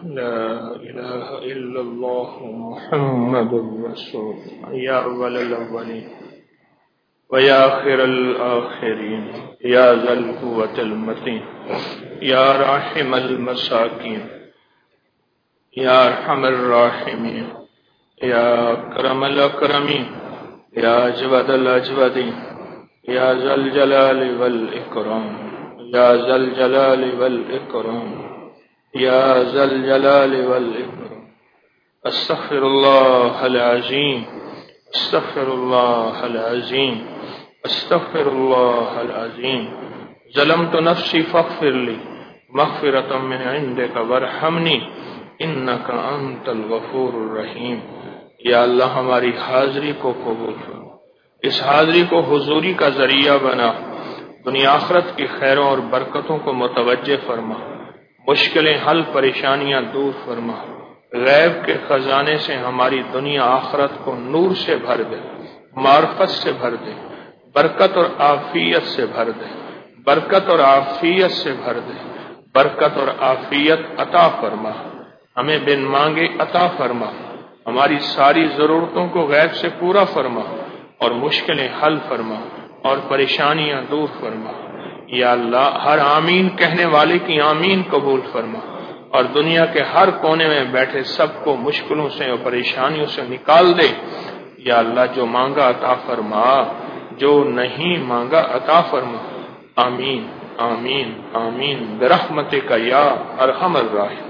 لا إله إلا الله محمد رسول الله يا أول الأولين ويا آخر الآخرين يا ذا القوة المتين يا راحم المساكين يا أرحم الراحمين يا أكرم الأكرمين يا أجود الأجودين يا ذا الجلال والإكرام يا ذا الجلال والإكرام يا ذا الجلال والإكرام استغفر الله العظيم استغفر الله العظيم استغفر الله العظيم ظلمت نفسي فاغفر لي مغفرة من عندك وارحمني انك انت الغفور الرحیم۔ یا اللہ ہماری حاضری کو قبول فرما، اس حاضری کو حضوری کا ذریعہ بنا، دنیا آخرت کی خیروں اور برکتوں کو متوجہ فرما، مشکلیں حل پریشانیاں دور فرما، غیب کے خزانے سے ہماری دنیا آخرت کو نور سے بھر دے، معرفت سے بھر دے، برکت اور عافیت سے بھر دے، برکت اور عافیت سے بھر دے، برکت اور عافیت عطا فرما، ہمیں بن مانگے عطا فرما، ہماری ساری ضرورتوں کو غیب سے پورا فرما اور مشکلیں حل فرما اور پریشانیاں دور فرما۔ یا اللہ ہر آمین کہنے والے کی آمین قبول فرما اور دنیا کے ہر کونے میں بیٹھے سب کو مشکلوں سے اور پریشانیوں سے نکال دے۔ یا اللہ جو مانگا عطا فرما، جو نہیں مانگا عطا فرما۔ آمین آمین آمین برحمتک یا ارحم الراحمین۔